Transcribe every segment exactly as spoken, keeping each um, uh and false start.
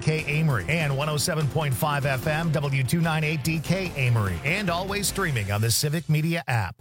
K Amory and one oh seven point five F M W two ninety-eight D K Amory, and always streaming on the Civic Media app.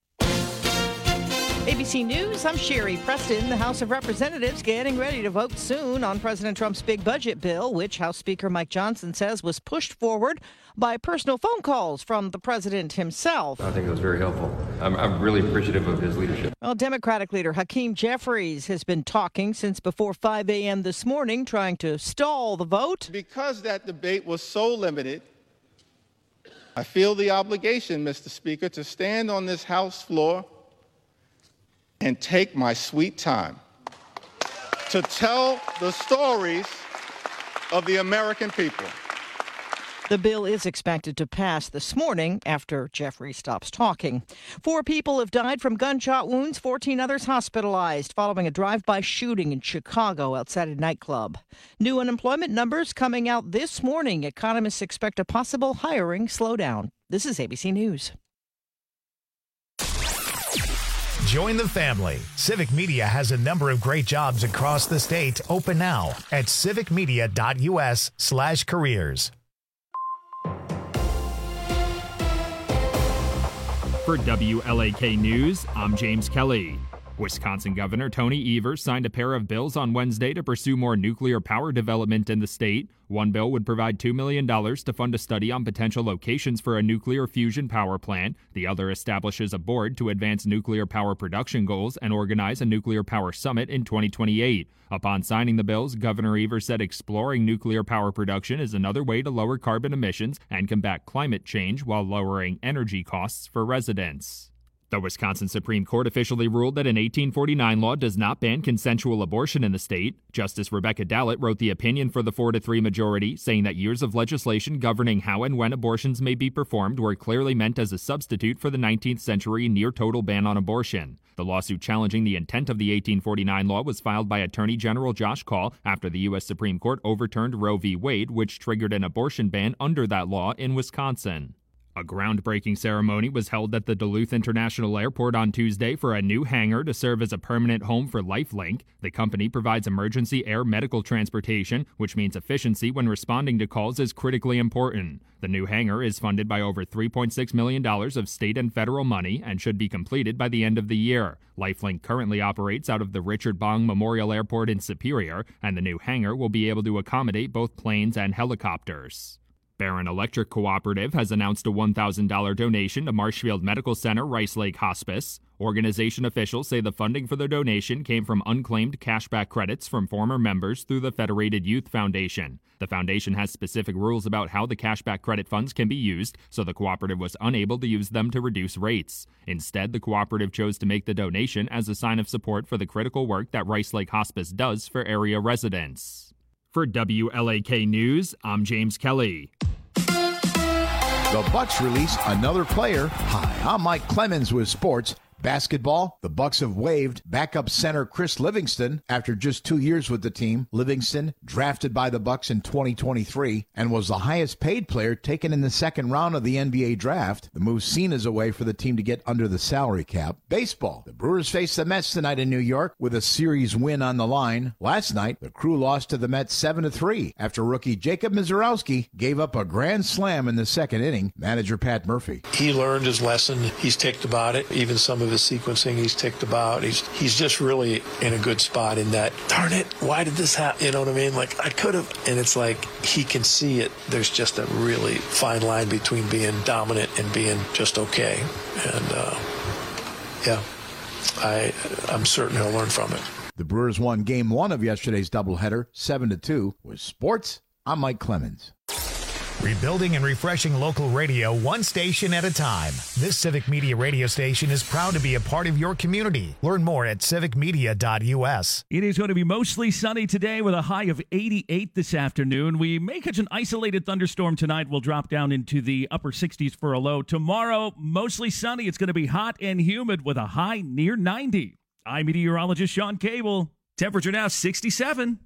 A B C News, I'm Sherry Preston. The House of Representatives getting ready to vote soon on President Trump's big budget bill, which House Speaker Mike Johnson says was pushed forward by personal phone calls from the president himself. I think it was very helpful. I'm, I'm really appreciative of his leadership. Well, Democratic leader Hakeem Jeffries has been talking since before five a.m. this morning, trying to stall the vote. Because that debate was so limited, I feel the obligation, Mister Speaker, to stand on this House floor and take my sweet time to tell the stories of the American people. The bill is expected to pass this morning after Jeffrey stops talking. Four people have died from gunshot wounds, fourteen others hospitalized following a drive-by shooting in Chicago outside a nightclub. New unemployment numbers coming out this morning. Economists expect a possible hiring slowdown. This is A B C News. Join the family. Civic Media has a number of great jobs across the state open now at civicmedia.us slash careers. For W L A K News, I'm James Kelly. Wisconsin Governor Tony Evers signed a pair of bills on Wednesday to pursue more nuclear power development in the state. One bill would provide two million dollars to fund a study on potential locations for a nuclear fusion power plant. The other establishes a board to advance nuclear power production goals and organize a nuclear power summit in twenty twenty-eight. Upon signing the bills, Governor Evers said exploring nuclear power production is another way to lower carbon emissions and combat climate change while lowering energy costs for residents. The Wisconsin Supreme Court officially ruled that an eighteen forty-nine law does not ban consensual abortion in the state. Justice Rebecca Dallett wrote the opinion for the four to three majority, saying that years of legislation governing how and when abortions may be performed were clearly meant as a substitute for the nineteenth century near-total ban on abortion. The lawsuit challenging the intent of the eighteen forty-nine law was filed by Attorney General Josh Kaul after the U S Supreme Court overturned Roe v. Wade, which triggered an abortion ban under that law in Wisconsin. A groundbreaking ceremony was held at the Duluth International Airport on Tuesday for a new hangar to serve as a permanent home for LifeLink. The company provides emergency air medical transportation, which means efficiency when responding to calls is critically important. The new hangar is funded by over three point six million dollars of state and federal money and should be completed by the end of the year. LifeLink currently operates out of the Richard Bong Memorial Airport in Superior, and the new hangar will be able to accommodate both planes and helicopters. Barron Electric Cooperative has announced a one thousand dollars donation to Marshfield Medical Center Rice Lake Hospice. Organization officials say the funding for the donation came from unclaimed cashback credits from former members through the Federated Youth Foundation. The foundation has specific rules about how the cashback credit funds can be used, so the cooperative was unable to use them to reduce rates. Instead, the cooperative chose to make the donation as a sign of support for the critical work that Rice Lake Hospice does for area residents. For W L A K News, I'm James Kelly. The Bucks release another player. Hi, I'm Mike Clemens with sports. Basketball, the Bucks have waived backup center Chris Livingston after just two years with the team. Livingston, drafted by the Bucks in twenty twenty-three, and was the highest paid player taken in the second round of the N B A draft. The move seen as a way for the team to get under the salary cap. Baseball, the Brewers face the Mets tonight in New York with a series win on the line. Last night, the Crew lost to the Mets seven to three after rookie Jacob Mizorowski gave up a grand slam in the second inning. Manager Pat Murphy. He learned his lesson. He's ticked about it. Even some of his sequencing he's ticked about. He's he's just really in a good spot in that, darn it, why did this happen? You know what I mean? Like, I could have. And it's like he can see it. There's just a really fine line between being dominant and being just okay. And, uh, yeah, I, I'm certain he'll learn from it. The Brewers won game one of yesterday's doubleheader, seven to two. With sports, I'm Mike Clemens. Rebuilding and refreshing local radio one station at a time. This Civic Media radio station is proud to be a part of your community. Learn more at civic media dot u s. It is going to be mostly sunny today with a high of eighty-eight this afternoon. We may catch an isolated thunderstorm tonight. We'll drop down into the upper sixties for a low. Tomorrow, mostly sunny. It's going to be hot and humid with a high near ninety. I'm meteorologist Sean Cable. Temperature now sixty-seven.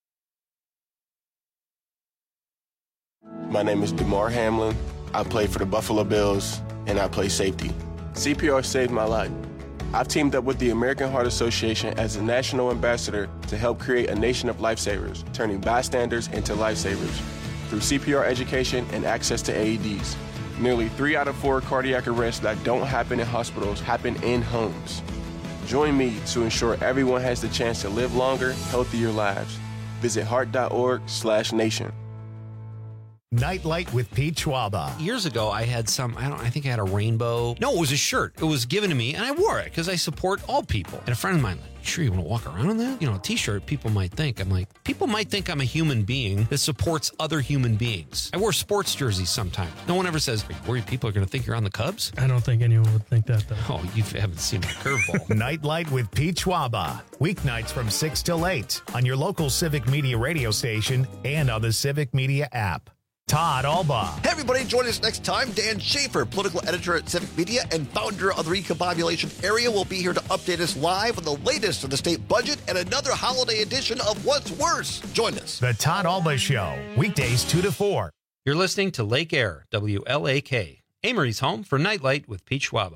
My name is DeMar Hamlin. I play for the Buffalo Bills, and I play safety. C P R saved my life. I've teamed up with the American Heart Association as a national ambassador to help create a nation of lifesavers, turning bystanders into lifesavers through C P R education and access to A E Ds. Nearly three out of four cardiac arrests that don't happen in hospitals happen in homes. Join me to ensure everyone has the chance to live longer, healthier lives. Visit heart.org slash nation. Nightlight with Pete Schwaba. Years ago, I had some, I don't, I think I had a rainbow. No, it was a shirt. It was given to me, and I wore it because I support all people. And a friend of mine, like, sure you want to walk around in that? You know, a t-shirt, people might think. I'm like, people might think I'm a human being that supports other human beings. I wear sports jerseys sometimes. No one ever says, are you worried people are going to think you're on the Cubs? I don't think anyone would think that, though. Oh, you haven't seen my curveball. Nightlight with Pete Schwaba. Weeknights from six till eight on your local Civic Media radio station and on the Civic Media app. Todd Alba. Hey, everybody, join us next time. Dan Schaefer, political editor at Civic Media and founder of the Recombobulation Area, will be here to update us live on the latest of the state budget and another holiday edition of What's Worse. Join us. The Todd Alba Show, weekdays two to four. You're listening to Lake Air, W L A K, Amory's home for Nightlight with Pete Schwaba.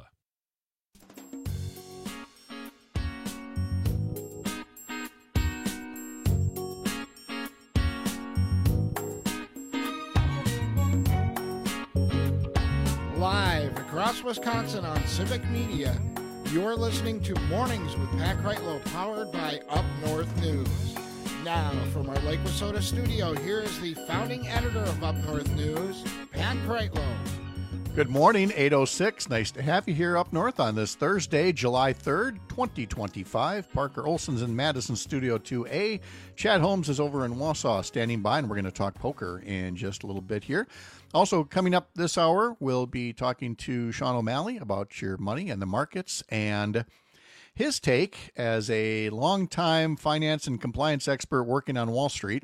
Live across Wisconsin on Civic Media, you're listening to Mornings with Pat Kreitlow, powered by Up North News. Now, from our Lake Wissota studio, here is the founding editor of Up North News, Pat Kreitlow. Good morning, eight oh six. Nice to have you here up north on this Thursday, July third, twenty twenty-five. Parker Olson's in Madison Studio two A. Chad Holmes is over in Wausau standing by, and we're going to talk poker in just a little bit here. Also, coming up this hour, we'll be talking to Sean O'Malley about your money and the markets and his take as a longtime finance and compliance expert working on Wall Street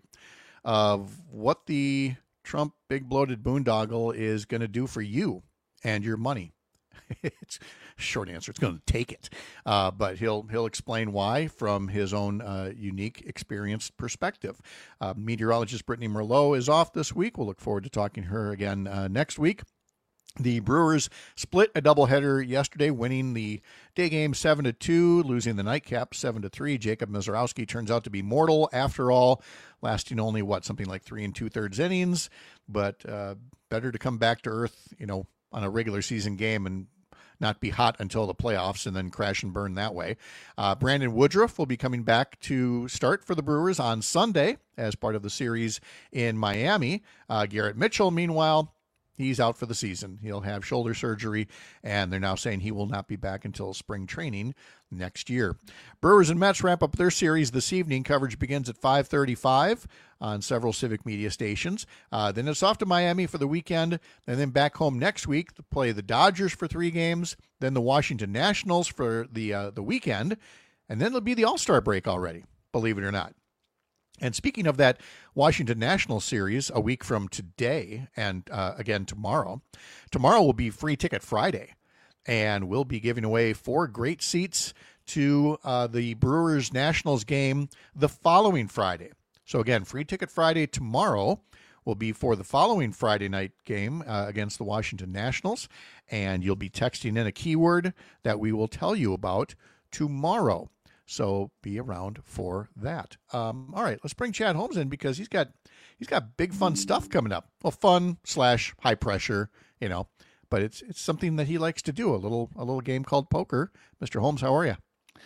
of what the Trump big bloated boondoggle is going to do for you and your money. It's short answer. It's going to take it. Uh, but he'll he'll explain why from his own uh, unique, experienced perspective. Uh, meteorologist Brittany Merlot is off this week. We'll look forward to talking to her again uh, next week. The Brewers split a doubleheader yesterday, winning the day game seven to two, losing the nightcap seven to three. Jacob Mizorowski turns out to be mortal after all, lasting only, what, something like three and two-thirds innings. But uh, better to come back to earth, you know, on a regular season game and not be hot until the playoffs and then crash and burn that way. Uh, Brandon Woodruff will be coming back to start for the Brewers on Sunday as part of the series in Miami. Uh, Garrett Mitchell, meanwhile, he's out for the season. He'll have shoulder surgery, and they're now saying he will not be back until spring training next year. Brewers and Mets wrap up their series this evening. Coverage begins at five thirty-five on several Civic Media stations. Uh, then it's off to Miami for the weekend, and then back home next week to play the Dodgers for three games, then the Washington Nationals for the uh, the weekend, and then it'll be the All-Star break already, believe it or not. And speaking of that Washington Nationals series, a week from today and uh, again tomorrow, tomorrow will be Free Ticket Friday, and we'll be giving away four great seats to uh, the Brewers Nationals game the following Friday. So again, Free Ticket Friday tomorrow will be for the following Friday night game uh, against the Washington Nationals, and you'll be texting in a keyword that we will tell you about tomorrow. So be around for that. Um, all right, let's bring Chad Holmes in because he's got he's got big fun stuff coming up. Well, fun slash high pressure, you know, but it's it's something that he likes to do. A little a little game called poker. Mister Holmes, how are you?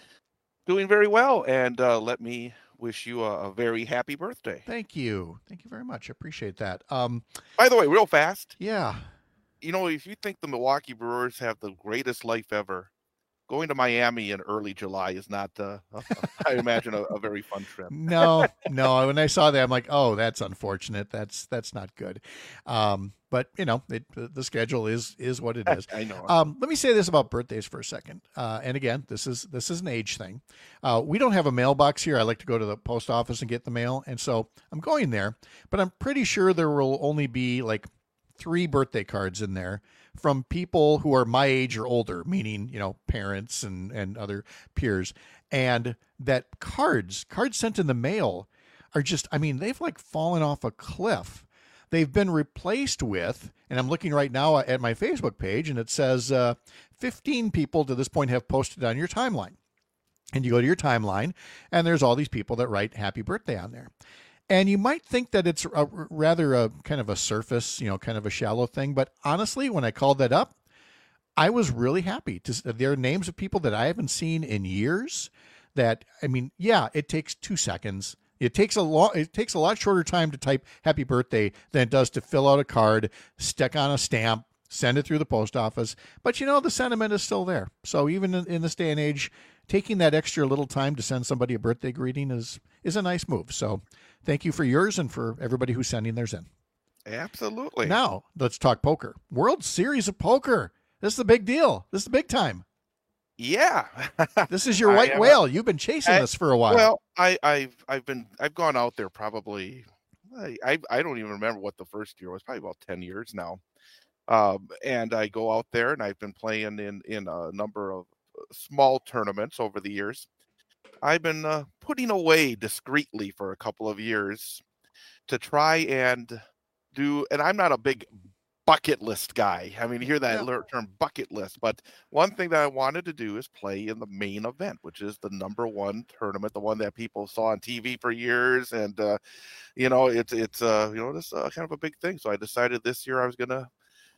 Doing very well, and uh, let me wish you a, a very happy birthday. Thank you, thank you very much. I appreciate that. Um, By the way, real fast. Yeah. You know, if you think the Milwaukee Brewers have the greatest life ever, going to Miami in early July is not, uh, I imagine, a, a very fun trip. no, no. When I saw that, I'm like, oh, that's unfortunate. That's that's not good. Um, but, you know, it, the schedule is is what it is. I know. Um, let me say this about birthdays for a second. Uh, and again, this is this is an age thing. Uh, we don't have a mailbox here. I like to go to the post office and get the mail. And so I'm going there. But I'm pretty sure there will only be like three birthday cards in there from people who are my age or older, meaning, you know, parents and, and other peers. And that cards, cards sent in the mail are just, I mean, they've like fallen off a cliff. they've been replaced with, and I'm looking right now at my Facebook page, and it says uh, fifteen people to this point have posted on your timeline. And you go to your timeline, and there's all these people that write happy birthday on there. And you might think that it's a, rather a kind of a surface, you know, kind of a shallow thing. But honestly, when I called that up, I was really happy. To, there are names of people that I haven't seen in years that, I mean, yeah, it takes two seconds. It takes a long, it takes a lot shorter time to type happy birthday than it does to fill out a card, stick on a stamp, send it through the post office. But, you know, the sentiment is still there. So even in, in this day and age, taking that extra little time to send somebody a birthday greeting is is a nice move. So thank you for yours and for everybody who's sending theirs in. Absolutely. Now, let's talk poker. World Series of Poker. This is the big deal. This is the big time. Yeah. This is your white I, uh, whale. You've been chasing I, this for a while. Well, I, I've I've been I've gone out there probably I, I I don't even remember what the first year was, probably about ten years now. Um, and I go out there and I've been playing in, in a number of small tournaments over the years. I've been uh, putting away discreetly for a couple of years to try and do, and I'm not a big bucket list guy. I mean, you hear that yeah. term bucket list, but one thing that I wanted to do is play in the main event, which is the number one tournament, the one that people saw on T V for years. And, uh, you know, it's, it's, uh, you know, this uh, kind of a big thing. So I decided this year I was going to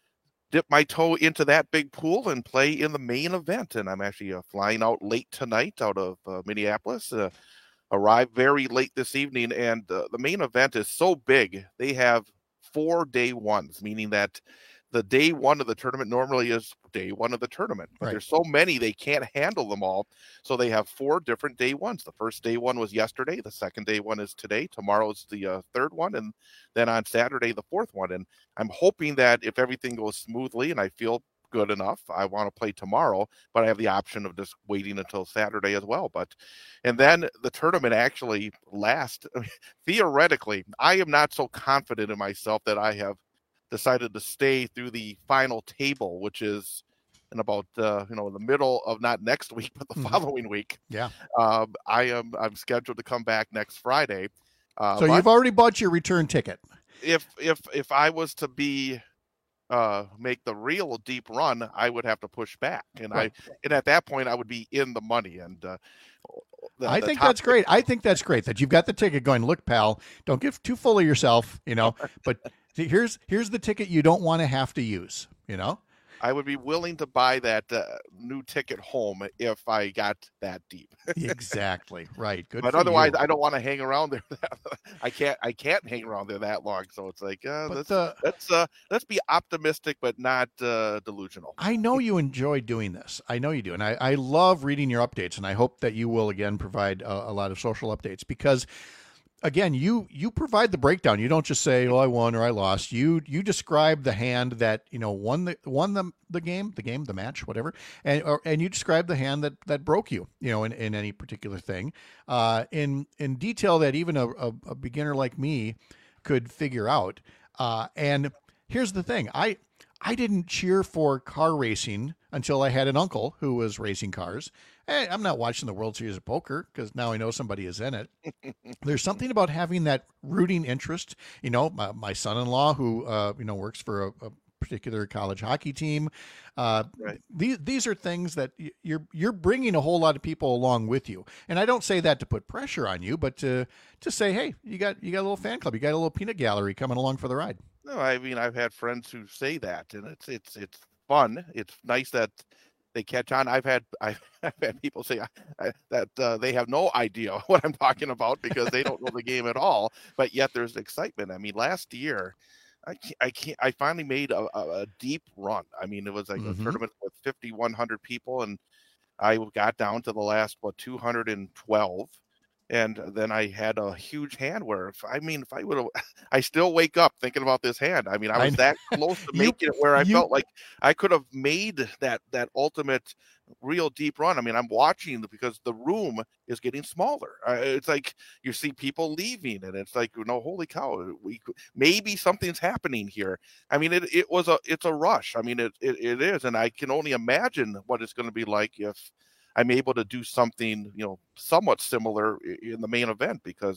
dip my toe into that big pool and play in the main event. And I'm actually uh, flying out late tonight out of uh, Minneapolis, uh, arrive very late this evening. And uh, the main event is so big. They have four day ones, meaning that the day one of the tournament normally is day one of the tournament, but right. there's so many, they can't handle them all. So they have four different day ones. The first day one was yesterday. The second day one is today. Tomorrow is the uh, third one. And then on Saturday, the fourth one. And I'm hoping that if everything goes smoothly and I feel good enough, I want to play tomorrow, but I have the option of just waiting until Saturday as well. But, and then the tournament actually lasts. I mean, theoretically, I am not so confident in myself that I have decided to stay through the final table, which is in about uh, you know in the middle of not next week but the mm-hmm. following week. Yeah, um, I am I'm scheduled to come back next Friday. Uh, so you've already bought your return ticket. If if if I was to be uh, make the real deep run, I would have to push back, and right. I and at that point I would be in the money. And uh, the, I the think top that's great. I think that's great that you've got the ticket going. Look, pal, don't get too full of yourself, you know. But here's here's the ticket you don't want to have to use, you know. I would be willing to buy that uh, new ticket home if I got that deep. Exactly right. Good. But for otherwise, you. I don't want to hang around there. I can't. I can't hang around there that long. So it's like uh, let's the, let's uh, let's be optimistic, but not uh, delusional. I know you enjoy doing this. I know you do, and I, I love reading your updates. And I hope that you will again provide a, a lot of social updates because. Again, you you provide the breakdown. You don't just say, "Oh, I won" or "I lost." You you describe the hand that you know won the won the the game, the game, the match, whatever, and or, and you describe the hand that, that broke you, you know, in, in any particular thing, uh, in in detail that even a, a, a beginner like me could figure out. Uh, and here's the thing: I I didn't cheer for car racing until I had an uncle who was racing cars. Hey, I'm not watching the World Series of Poker because now I know somebody is in it. There's something about having that rooting interest. You know, my, my son-in-law who, uh, you know, works for a, a particular college hockey team. Uh, right. These these are things that you're you're bringing a whole lot of people along with you. And I don't say that to put pressure on you, but to to say, hey, you got you got a little fan club, you got a little peanut gallery coming along for the ride. No, I mean I've had friends who say that, and it's it's it's fun. It's nice that they catch on. I've had I've had people say I, that uh, they have no idea what I'm talking about because they don't know the game at all. But yet there's excitement. I mean, last year, I can't, I can't. I finally made a, a, a deep run. I mean, it was like mm-hmm. a tournament with fifty-one hundred people, and I got down to the last what two hundred twelve. And then I had a huge hand where, if I mean, if I would have, I still wake up thinking about this hand. I mean, I was I that close to making you, it where I you, felt like I could have made that that ultimate real deep run. I mean, I'm watching because the room is getting smaller. Uh, it's like you see people leaving, and it's like, you know, holy cow, we maybe something's happening here. I mean, it it was a it's a rush. I mean, it it, it is, and I can only imagine what it's going to be like if. I'm able to do something, you know, somewhat similar in the main event because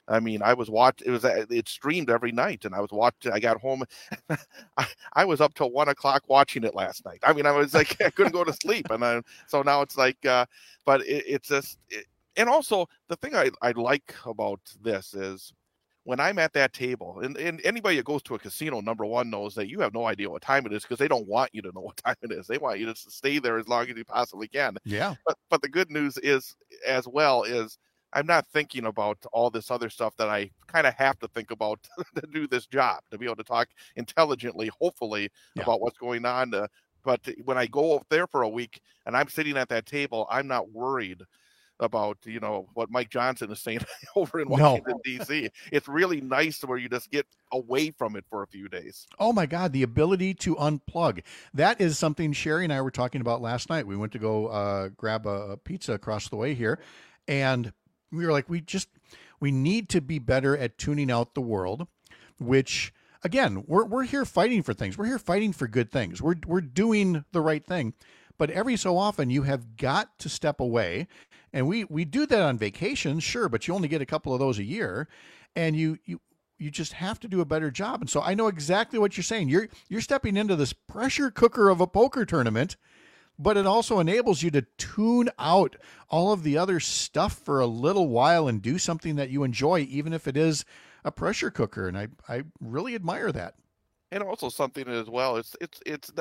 I mean, I was watch. It was it streamed every night, and I was watching. I got home. I, I was up till one o'clock watching it last night. I mean, I was like, I couldn't go to sleep, and I, so now it's like, uh, but it, it's just, it, and also the thing I I like about this is when I'm at that table, and, and anybody that goes to a casino, number one, knows that you have no idea what time it is because they don't want you to know what time it is. They want you to stay there as long as you possibly can. Yeah. But but the good news is as well is I'm not thinking about all this other stuff that I kind of have to think about to do this job, to be able to talk intelligently, hopefully, yeah. about what's going on. Uh, but when I go up there for a week and I'm sitting at that table, I'm not worried about, you know, what Mike Johnson is saying over in Washington, no. D C. It's really nice where you just get away from it for a few days. Oh, my God, the ability to unplug. That is something Sherry and I were talking about last night. We went to go uh, grab a, a pizza across the way here, and we were like, we just, we need to be better at tuning out the world, which, again, we're we're here fighting for things. We're here fighting for good things. We're we're doing the right thing. But every so often you have got to step away. And we, we do that on vacation, sure, but you only get a couple of those a year. And you you you just have to do a better job. And so I know exactly what you're saying. You're you're stepping into this pressure cooker of a poker tournament, but it also enables you to tune out all of the other stuff for a little while and do something that you enjoy, even if it is a pressure cooker. And I, I really admire that. And also something as well, it's, it's, it's,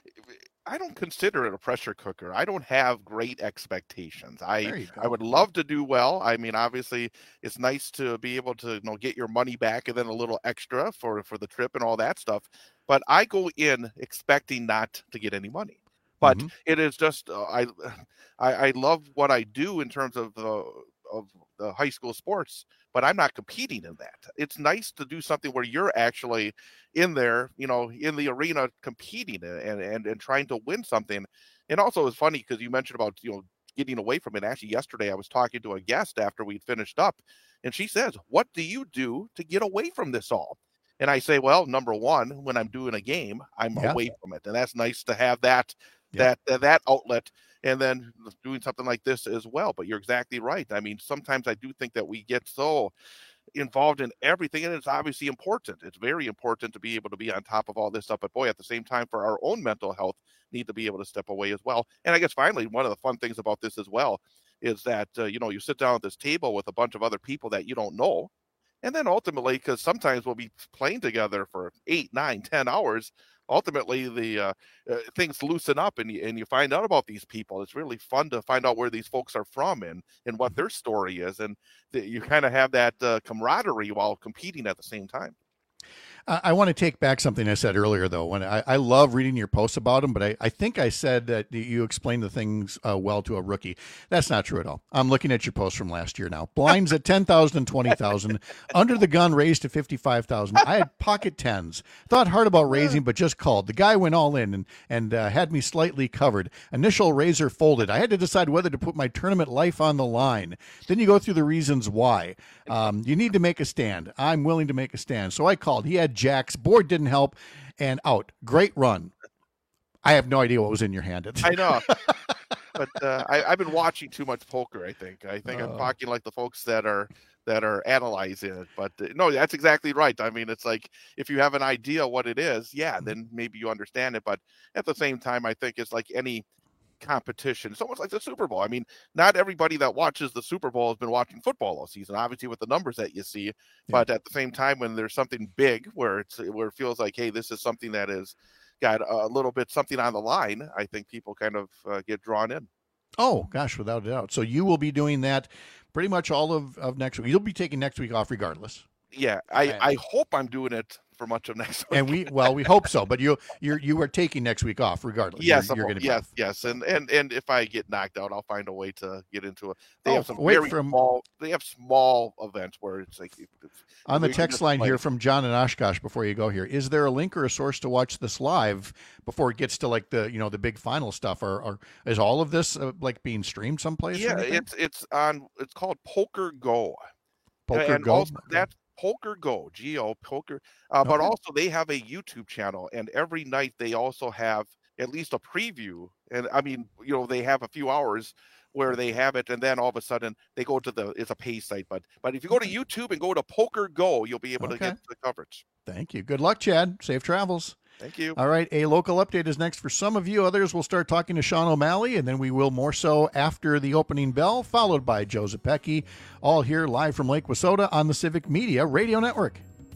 I don't consider it a pressure cooker. I don't have great expectations. I, I would love to do well. I mean, obviously it's nice to be able to, you know, get your money back and then a little extra for, for the trip and all that stuff. But I go in expecting not to get any money. But mm-hmm. it is just uh, I, I I love what I do in terms of the of the high school sports, but I'm not competing in that. It's nice to do something where you're actually in there, you know, in the arena competing and and and trying to win something. And also it's funny because you mentioned about, you know, getting away from it. Actually, yesterday I was talking to a guest after we'd finished up, and she says, "What do you do to get away from this all?" And I say, well, number one, when I'm doing a game, I'm yeah. away from it, and that's nice to have that. That uh, that outlet, and then doing something like this as well. But you're exactly right. I mean, sometimes I do think that we get so involved in everything, and it's obviously important. It's very important to be able to be on top of all this stuff. But boy, at the same time, for our own mental health, need to be able to step away as well. And I guess finally, one of the fun things about this as well is that uh, you know, you sit down at this table with a bunch of other people that you don't know. And then ultimately, because sometimes we'll be playing together for eight, nine, ten hours, ultimately the uh, uh, things loosen up and you, and you find out about these people. It's really fun to find out where these folks are from and, and what their story is. And the, you kind of have that uh, camaraderie while competing at the same time. I want to take back something I said earlier, though. When I, I love reading your posts about them, but I, I think I said that you explained the things uh, well to a rookie. That's not true at all. I'm looking at your post from last year now. Blinds at ten thousand and twenty thousand. Under the gun raised to fifty-five thousand. I had pocket tens. Thought hard about raising, but just called. The guy went all in and, and uh, had me slightly covered. Initial razor folded. I had to decide whether to put my tournament life on the line. Then you go through the reasons why. Um, you need to make a stand. I'm willing to make a stand. So I called. He had jacks. Board didn't help, and out. Great run. I have no idea what was in your hand. I know. But uh, I, I've been watching too much poker, I think. I think uh, I'm talking like the folks that are that are analyzing it. But uh, no, that's exactly right. I mean, it's like if you have an idea what it is, yeah, then maybe you understand it. But at the same time, I think it's like any competition. It's almost like the Super Bowl. I mean, not everybody that watches the Super Bowl has been watching football all season, obviously with the numbers that you see. Yeah. But at the same time, when there's something big where it's where it feels like, hey, this is something that is got a little bit something on the line, I think people kind of uh, get drawn in. Oh, gosh, without a doubt. So you will be doing that pretty much all of, of next week. You'll be taking next week off regardless. Yeah, I, I hope I'm doing it for much of next week. And we, well, we hope so, but you, you're, you are taking next week off regardless. Yes, you're, you're going to be yes, off. yes. And, and, and if I get knocked out, I'll find a way to get into it. They oh, have some wait very from, small, they have small events where it's like. It's, on the text line here from John and Oshkosh before you go here, is there a link or a source to watch this live before it gets to like the, you know, the big final stuff? Or, or is all of this uh, like being streamed someplace? Yeah, it's, it's on, it's called Poker Go. Poker and Go. Also, that's Poker Go, G O Poker. Uh, but okay. Also they have a YouTube channel, and every night they also have at least a preview. And I mean, you know, they have a few hours where they have it, and then all of a sudden they go to the it's a pay site. But but if you go to YouTube and go to Poker Go, you'll be able Okay. to get the coverage. Thank you. Good luck, Chad. Safe travels. Thank you. All right, a local update is next for some of you. Others will start talking to Sean O'Malley, and then we will more so after the opening bell, followed by Joe Zepecki, all here live from Lake Wissota on the Civic Media Radio Network.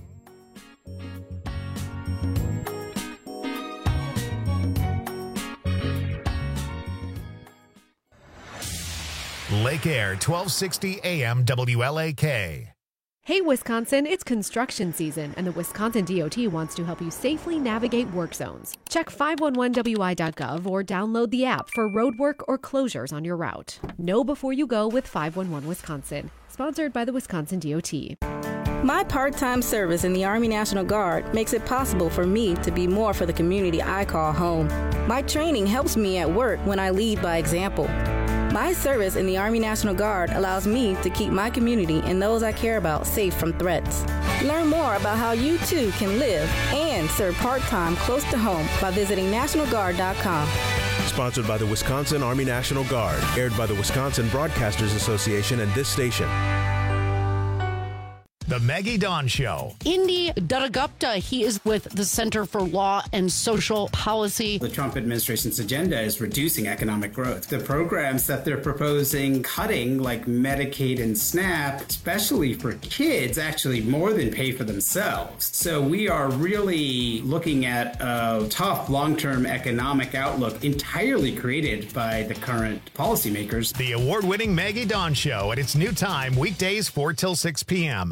Lake Air, twelve sixty A M W L A K. Hey, Wisconsin, it's construction season, and the Wisconsin D O T wants to help you safely navigate work zones. Check five one one W I dot gov or download the app for road work or closures on your route. Know before you go with five one one Wisconsin, sponsored by the Wisconsin D O T. My part-time service in the Army National Guard makes it possible for me to be more for the community I call home. My training helps me at work when I lead by example. My service in the Army National Guard allows me to keep my community and those I care about safe from threats. Learn more about how you too can live and serve part-time close to home by visiting national guard dot com. Sponsored by the Wisconsin Army National Guard, aired by the Wisconsin Broadcasters Association and this station. The Maggie Dawn Show. Indy Dattagupta, he is with the Center for Law and Social Policy. The Trump administration's agenda is reducing economic growth. The programs that they're proposing cutting, like Medicaid and SNAP, especially for kids, actually more than pay for themselves. So we are really looking at a tough long-term economic outlook entirely created by the current policymakers. The award-winning Maggie Dawn Show at its new time, weekdays four till six p.m.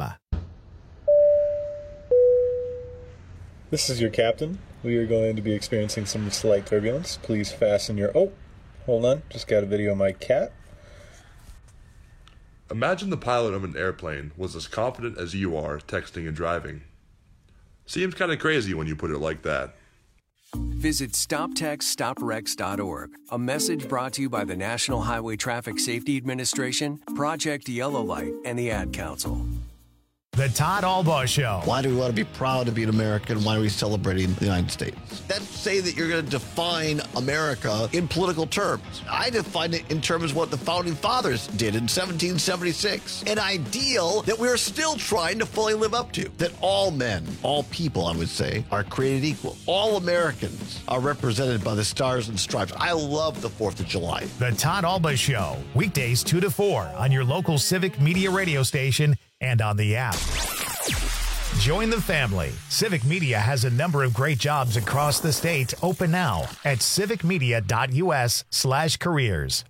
This is your captain. We are going to be experiencing some slight turbulence. Please fasten your... Oh, hold on. Just got a video of my cat. Imagine the pilot of an airplane was as confident as you are texting and driving. Seems kind of crazy when you put it like that. Visit stop text stop wrecks dot org. A message brought to you by the National Highway Traffic Safety Administration, Project Yellow Light, and the Ad Council. The Todd Albaugh Show. Why do we want to be proud to be an American? Why are we celebrating the United States? That's say that you're going to define America in political terms. I define it in terms of what the Founding Fathers did in seventeen seventy-six. An ideal that we're still trying to fully live up to. That all men, all people, I would say, are created equal. All Americans are represented by the stars and stripes. I love the fourth of July. The Todd Albaugh Show. Weekdays two to four on your local Civic Media radio station and on the app. Join the family. Civic Media has a number of great jobs across the state open now at civicmedia.us slash careers.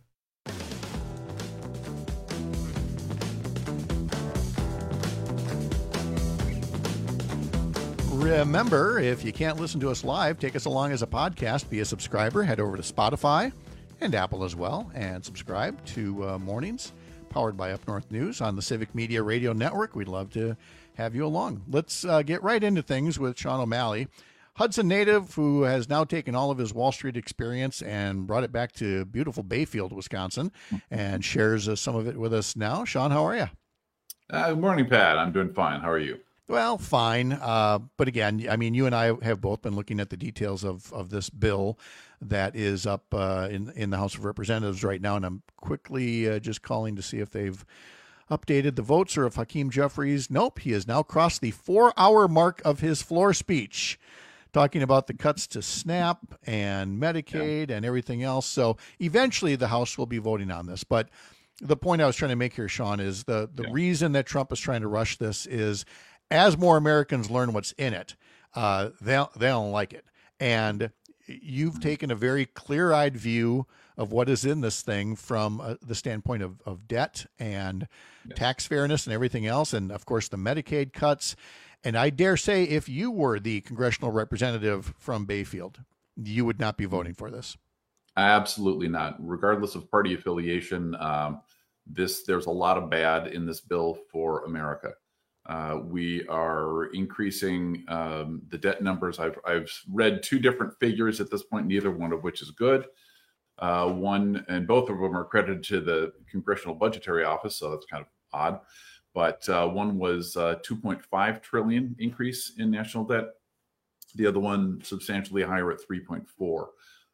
Remember, if you can't listen to us live, take us along as a podcast. Be a subscriber. Head over to Spotify and Apple as well and subscribe to uh, Mornings, powered by Up North News on the Civic Media Radio Network. We'd love to have you along. Let's uh, get right into things with Sean O'Malley, Hudson native who has now taken all of his Wall Street experience and brought it back to beautiful Bayfield, Wisconsin, and shares uh, some of it with us now. Sean, how are you? Uh, good morning, Pat. I'm doing fine. How are you? Well, fine. Uh, but again, I mean, you and I have both been looking at the details of, of this bill that is up uh, in, in the House of Representatives right now, and I'm quickly uh, just calling to see if they've updated the votes or if Hakeem Jeffries, nope, he has now crossed the four-hour mark of his floor speech, talking about the cuts to SNAP and Medicaid yeah. and everything else. So eventually the House will be voting on this. But the point I was trying to make here, Sean, is the, the yeah. reason that Trump is trying to rush this is as more Americans learn what's in it, uh, they, they don't like it. And you've taken a very clear-eyed view of what is in this thing from uh, the standpoint of, of debt and yeah. tax fairness and everything else. And, of course, the Medicaid cuts. And I dare say if you were the congressional representative from Bayfield, you would not be voting for this. Absolutely not. Regardless of party affiliation, um, this there's a lot of bad in this bill for America. Uh, we are increasing um, the debt numbers. I've, I've read two different figures at this point, neither one of which is good. Uh, one and both of them are credited to the Congressional Budgetary Office, so that's kind of odd. But uh, one was uh, two point five trillion dollars increase in national debt. The other one substantially higher at three point four.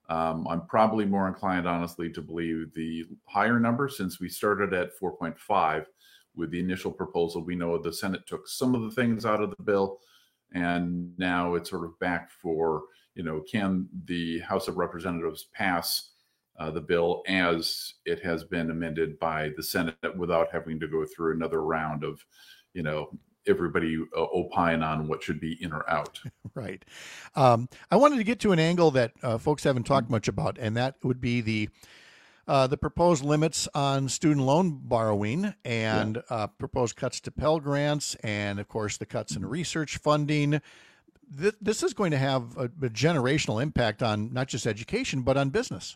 Um, I'm probably more inclined, honestly, to believe the higher number, since we started at four point five with the initial proposal. We know the Senate took some of the things out of the bill, and now it's sort of back for, you know, can the House of Representatives pass uh, the bill as it has been amended by the Senate without having to go through another round of, you know, everybody uh, opine on what should be in or out. Right. Um, I wanted to get to an angle that uh, folks haven't talked much about, and that would be the uh, the proposed limits on student loan borrowing and yeah. uh, proposed cuts to Pell Grants, and of course the cuts in research funding. Th- this is going to have a, a generational impact on not just education, but on business.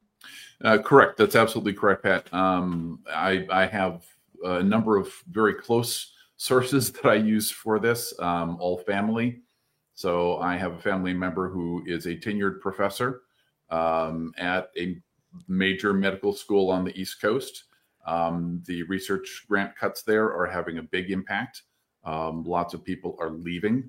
Uh, correct. That's absolutely correct, Pat. Um, I, I have a number of very close sources that I use for this, um, all family. So I have a family member who is a tenured professor um, at a major medical school on the East Coast. Um, the research grant cuts there are having a big impact. Um, lots of people are leaving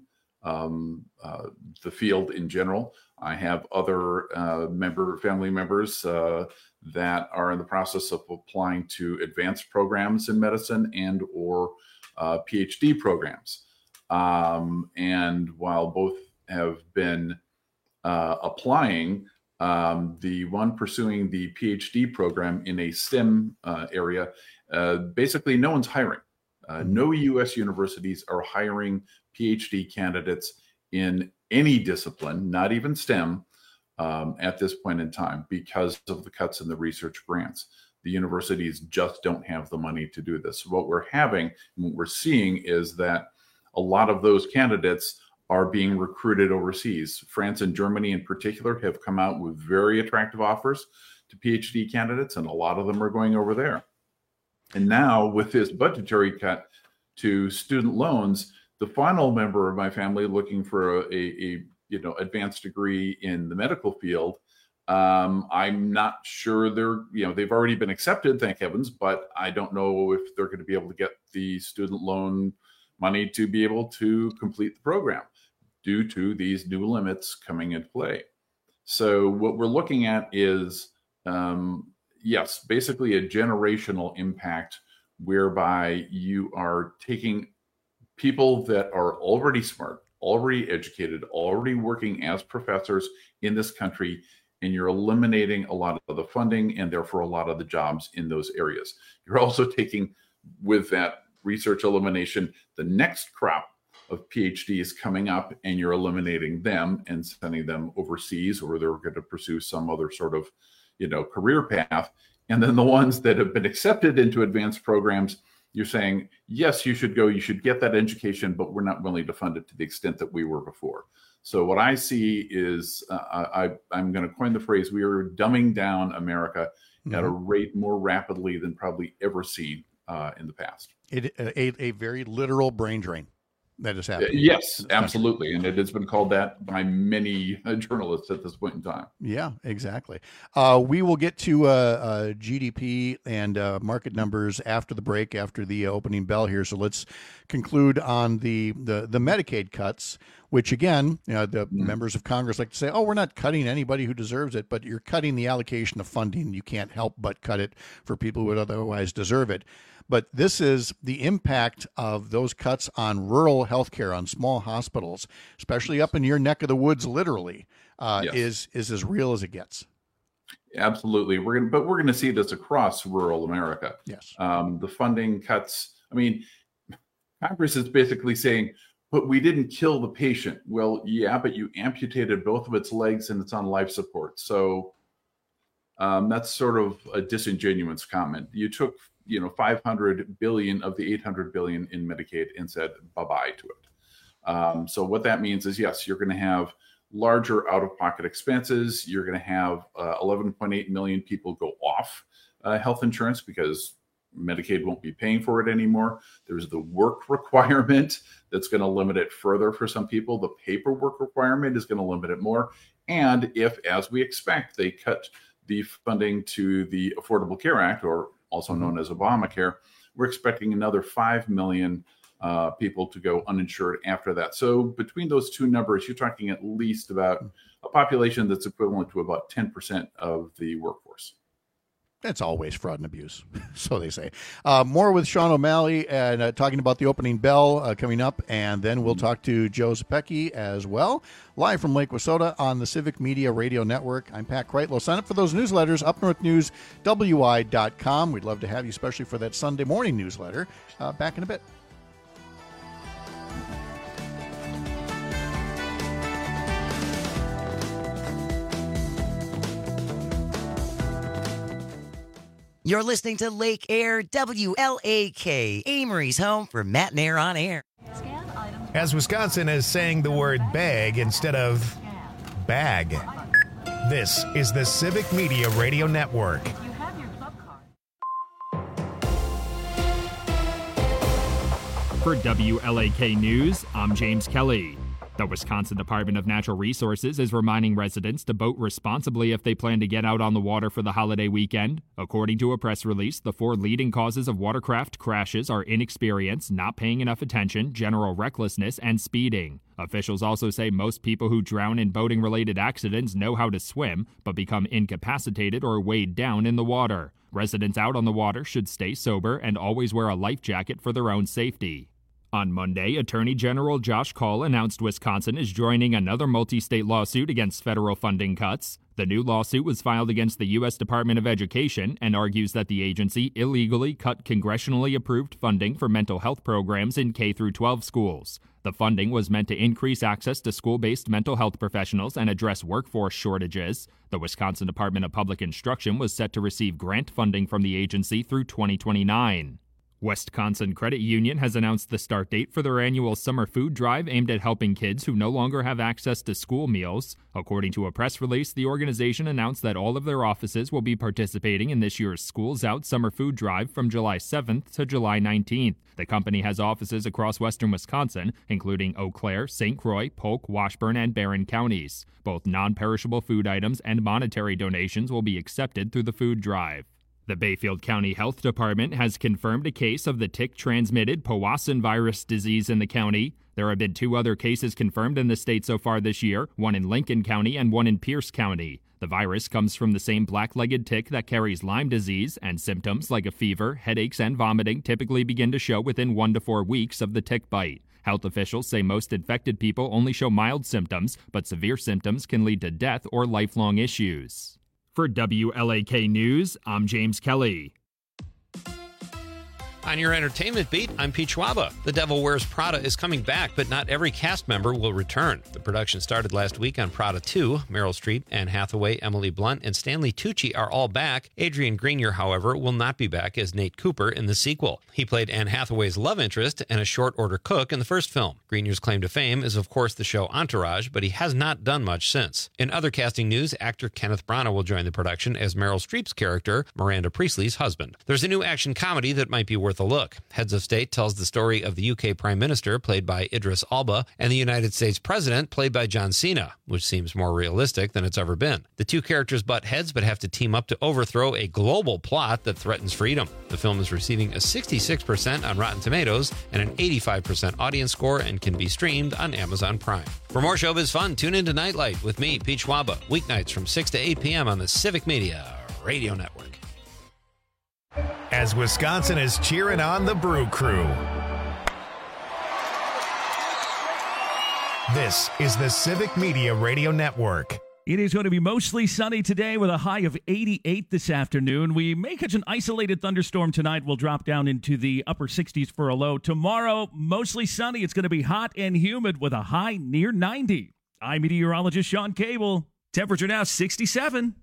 um, uh, the field in general. I have other uh, member family members uh, that are in the process of applying to advanced programs in medicine and or Uh, PhD programs. Um, and while both have been uh, applying, um, the one pursuing the PhD program in a STEM uh, area, uh, basically no one's hiring. Uh, no U S universities are hiring PhD candidates in any discipline, not even STEM, um, at this point in time because of the cuts in the research grants. The universities just don't have the money to do this. What we're having, what we're seeing is that a lot of those candidates are being recruited overseas. France and Germany in particular have come out with very attractive offers to PhD candidates, and a lot of them are going over there. And now with this budgetary cut to student loans, the final member of my family looking for a, a, a you know advanced degree in the medical field, Um, I'm not sure they're, you know, they've already been accepted, thank heavens, but I don't know if they're going to be able to get the student loan money to be able to complete the program due to these new limits coming into play. So what we're looking at is, um, yes, basically a generational impact whereby you are taking people that are already smart, already educated, already working as professors in this country, and you're eliminating a lot of the funding and therefore a lot of the jobs in those areas. You're also taking, with that research elimination, the next crop of PhDs coming up, and you're eliminating them and sending them overseas, or they're going to pursue some other sort of, you know, career path. And then the ones that have been accepted into advanced programs, you're saying, yes, you should go, you should get that education, but we're not willing to fund it to the extent that we were before. So what I see is, uh, I, I'm going to coin the phrase, we are dumbing down America mm-hmm. at a rate more rapidly than probably ever seen uh, in the past. It, a, a very literal brain drain that is happening. Yes, absolutely. And it has been called that by many journalists at this point in time. Yeah, exactly. Uh, we will get to uh, uh, G D P and uh, market numbers after the break, after the opening bell here. So let's conclude on the, the, the Medicaid cuts, which again, you know, the mm-hmm. members of Congress like to say, oh, we're not cutting anybody who deserves it, but you're cutting the allocation of funding. You can't help but cut it for people who would otherwise deserve it. But this is the impact of those cuts on rural healthcare, on small hospitals, especially up in your neck of the woods, literally, uh, yes. is is as real as it gets. Absolutely, we're gonna, but we're going to see this across rural America. Yes, um, the funding cuts. I mean, Congress is basically saying, but we didn't kill the patient. Well, yeah, but you amputated both of its legs and it's on life support. So um, that's sort of a disingenuous comment. You took, you know, five hundred billion of the eight hundred billion in Medicaid and said bye-bye to it. Um, so what that means is, yes, you're going to have larger out-of-pocket expenses. You're going to have uh, eleven point eight million people go off uh, health insurance because Medicaid won't be paying for it anymore. There's the work requirement that's going to limit it further for some people. The paperwork requirement is going to limit it more. And if, as we expect, they cut the funding to the Affordable Care Act, or also known as Obamacare, we're expecting another five million uh, people to go uninsured after that. So between those two numbers, you're talking at least about a population that's equivalent to about ten percent of the workforce. It's always fraud and abuse, so they say. Uh, more with Sean O'Malley and uh, talking about the opening bell uh, coming up, and then we'll talk to Joe Zepecki as well, live from Lake Wissota on the Civic Media Radio Network. I'm Pat Kreitlow. Sign up for those newsletters, up north news w i dot com. We'd love to have you, especially for that Sunday morning newsletter. Uh, back in a bit. You're listening to Lake Air W L A K, Amory's home for Matt and Air on Air. As Wisconsin is saying the word bag instead of bag. This is the Civic Media Radio Network. For W L A K News, I'm James Kelly. The Wisconsin Department of Natural Resources is reminding residents to boat responsibly if they plan to get out on the water for the holiday weekend. According to a press release, the four leading causes of watercraft crashes are inexperience, not paying enough attention, general recklessness, and speeding. Officials also say most people who drown in boating-related accidents know how to swim, but become incapacitated or weighed down in the water. Residents out on the water should stay sober and always wear a life jacket for their own safety. On Monday, Attorney General Josh Kaul announced Wisconsin is joining another multi-state lawsuit against federal funding cuts. The new lawsuit was filed against the U S Department of Education and argues that the agency illegally cut congressionally approved funding for mental health programs in K through twelve schools. The funding was meant to increase access to school-based mental health professionals and address workforce shortages. The Wisconsin Department of Public Instruction was set to receive grant funding from the agency through twenty twenty-nine. Wisconsin Credit Union has announced the start date for their annual summer food drive aimed at helping kids who no longer have access to school meals. According to a press release, the organization announced that all of their offices will be participating in this year's Schools Out summer food drive from July seventh to July nineteenth. The company has offices across western Wisconsin, including Eau Claire, Saint Croix, Polk, Washburn, and Barron counties. Both non-perishable food items and monetary donations will be accepted through the food drive. The Bayfield County Health Department has confirmed a case of the tick-transmitted Powassan virus disease in the county. There have been two other cases confirmed in the state so far this year, one in Lincoln County and one in Pierce County. The virus comes from the same black-legged tick that carries Lyme disease, and symptoms like a fever, headaches, and vomiting typically begin to show within one to four weeks of the tick bite. Health officials say most infected people only show mild symptoms, but severe symptoms can lead to death or lifelong issues. For W L A K News, I'm James Kelly. On your entertainment beat, I'm Pete Schwaba. The Devil Wears Prada is coming back, but not every cast member will return. The production started last week on Prada two. Meryl Streep, Anne Hathaway, Emily Blunt, and Stanley Tucci are all back. Adrian Grenier, however, will not be back as Nate Cooper in the sequel. He played Anne Hathaway's love interest and a short-order cook in the first film. Grenier's claim to fame is, of course, the show Entourage, but he has not done much since. In other casting news, actor Kenneth Branagh will join the production as Meryl Streep's character, Miranda Priestley's husband. There's a new action comedy that might be worth a look. Heads of State tells the story of the U K Prime Minister, played by Idris Elba, and the United States President, played by John Cena, which seems more realistic than it's ever been. The two characters butt heads but have to team up to overthrow a global plot that threatens freedom. The film is receiving a sixty-six percent on Rotten Tomatoes and an eighty-five percent audience score and can be streamed on Amazon Prime. For more showbiz fun, tune into Nightlight with me, Pete Schwaba, weeknights from six to eight p.m. on the Civic Media Radio Network. As Wisconsin is cheering on the Brew Crew. This is the Civic Media Radio Network. It is going to be mostly sunny today with a high of eighty-eight this afternoon. We may catch an isolated thunderstorm tonight. We'll drop down into the upper sixties for a low. Tomorrow, mostly sunny. It's going to be hot and humid with a high near ninety. I'm meteorologist Sean Cable. Temperature now sixty-seven.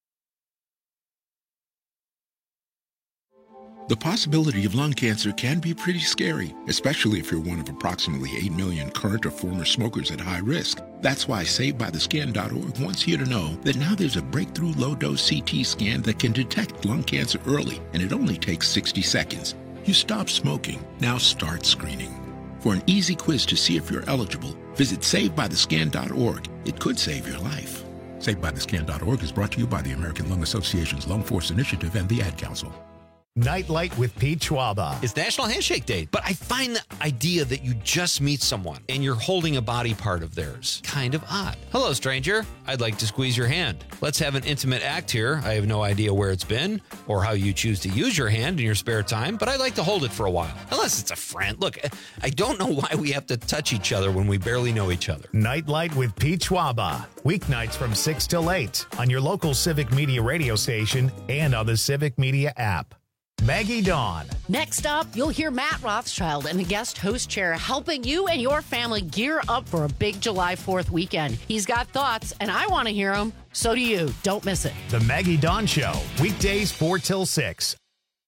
The possibility of lung cancer can be pretty scary, especially if you're one of approximately eight million current or former smokers at high risk. That's why Saved By The Scan dot org wants you to know that now there's a breakthrough low-dose C T scan that can detect lung cancer early, and it only takes sixty seconds. You stop smoking, now start screening. For an easy quiz to see if you're eligible, visit Saved By The Scan dot org. It could save your life. Saved By The Scan dot org is brought to you by the American Lung Association's Lung Force Initiative and the Ad Council. Nightlight with Pete Schwaba. It's National Handshake Day, but I find the idea that you just meet someone and you're holding a body part of theirs kind of odd. Hello, stranger. I'd like to squeeze your hand. Let's have an intimate act here. I have no idea where it's been or how you choose to use your hand in your spare time, but I'd like to hold it for a while. Unless it's a friend. Look, I don't know why we have to touch each other when we barely know each other. Nightlight with Pete Schwaba. Weeknights from six till eight on your local Civic Media radio station and on the Civic Media app. Maggie Dawn. Next up, you'll hear Matt Rothschild in the guest host chair helping you and your family gear up for a big July fourth weekend. He's got thoughts, and I want to hear them. So do you. Don't miss it. The Maggie Dawn Show, weekdays four till six.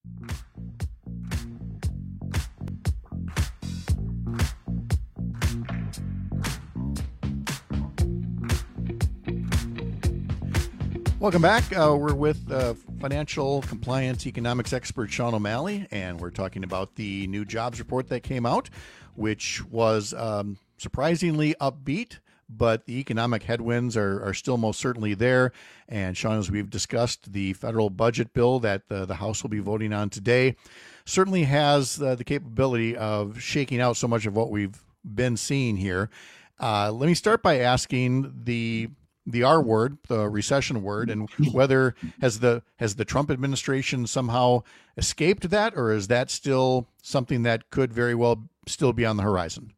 Welcome back. Uh, we're with uh, financial compliance economics expert Sean O'Malley, and we're talking about the new jobs report that came out, which was um, surprisingly upbeat, but the economic headwinds are, are still most certainly there. And Sean, as we've discussed, the federal budget bill that uh, the House will be voting on today certainly has uh, the capability of shaking out so much of what we've been seeing here. Uh, let me start by asking the the R word, the recession word, and whether has the has the Trump administration somehow escaped that, or is that still something that could very well still be on the horizon?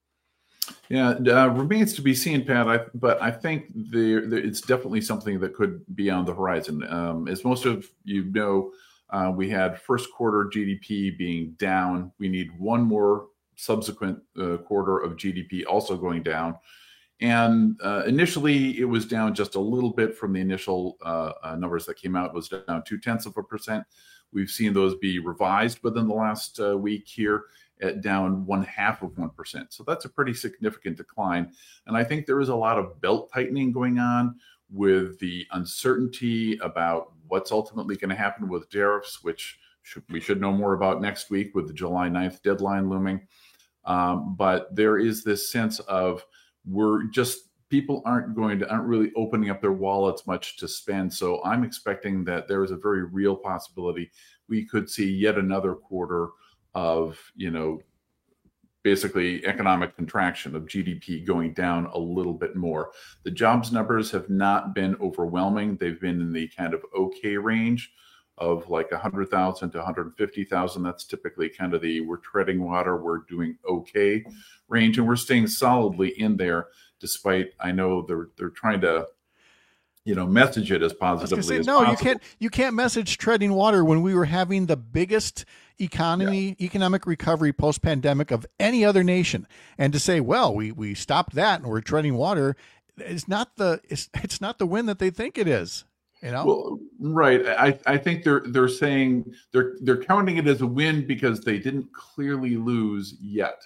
Yeah, uh, remains to be seen, Pat. I, but I think there, there, it's definitely something that could be on the horizon. Um, as most of you know, uh, we had first quarter G D P being down. We need one more subsequent uh, quarter of G D P also going down. And uh, initially, it was down just a little bit from the initial uh, uh, numbers that came out. It was down two tenths of a percent. We've seen those be revised within the last uh, week here at down one half of one percent. So that's a pretty significant decline. And I think there is a lot of belt tightening going on with the uncertainty about what's ultimately going to happen with tariffs, which should, we should know more about next week with the July ninth deadline looming. Um, but there is this sense of we're just, people aren't going to, aren't really opening up their wallets much to spend. So I'm expecting that there is a very real possibility we could see yet another quarter of, you know, basically economic contraction of G D P going down a little bit more. The jobs numbers have not been overwhelming. They've been in the kind of okay range of like one hundred thousand to one hundred fifty thousand. That's typically kind of the we're treading water, we're doing okay range, and we're staying solidly in there despite, I know they're they're trying to, you know, message it as positively say, as no, possible. you can't you can't message treading water when we were having the biggest economy yeah. economic recovery post-pandemic of any other nation. And to say, well, we we stopped that and we're treading water, it's not the it's it's not the win that they think it is. You know? Well, right. I, I think they're they're saying they're they're counting it as a win because they didn't clearly lose yet.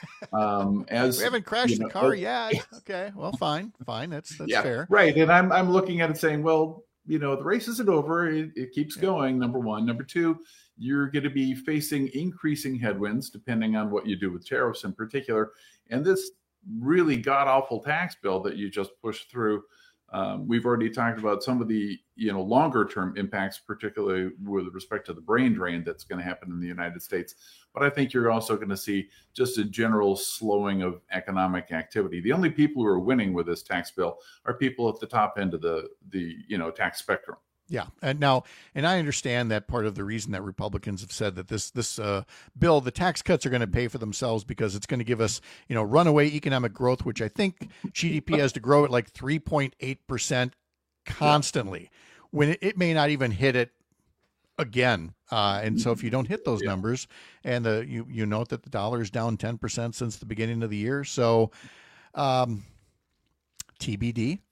Um, as we haven't crashed you know, the car uh, yet. Okay, well, fine, fine. That's that's yeah, fair. Right. And I'm I'm looking at it saying, well, you know, the race isn't over. It, it keeps yeah. going. Number one. Number two, you're going to be facing increasing headwinds depending on what you do with tariffs in particular. And this really god awful tax bill that you just pushed through. Um, we've already talked about some of the, you know, longer term impacts, particularly with respect to the brain drain that's going to happen in the United States. But I think you're also going to see just a general slowing of economic activity. The only people who are winning with this tax bill are people at the top end of the, the you know, tax spectrum. Yeah. And now, and I understand that part of the reason that Republicans have said that this, this uh, bill, the tax cuts are going to pay for themselves because it's going to give us, you know, runaway economic growth, which I think G D P has to grow at like three point eight percent constantly when it, it may not even hit it again. Uh, and so if you don't hit those yeah. numbers and the, you, you note that the dollar is down ten percent since the beginning of the year. So, um, T B D.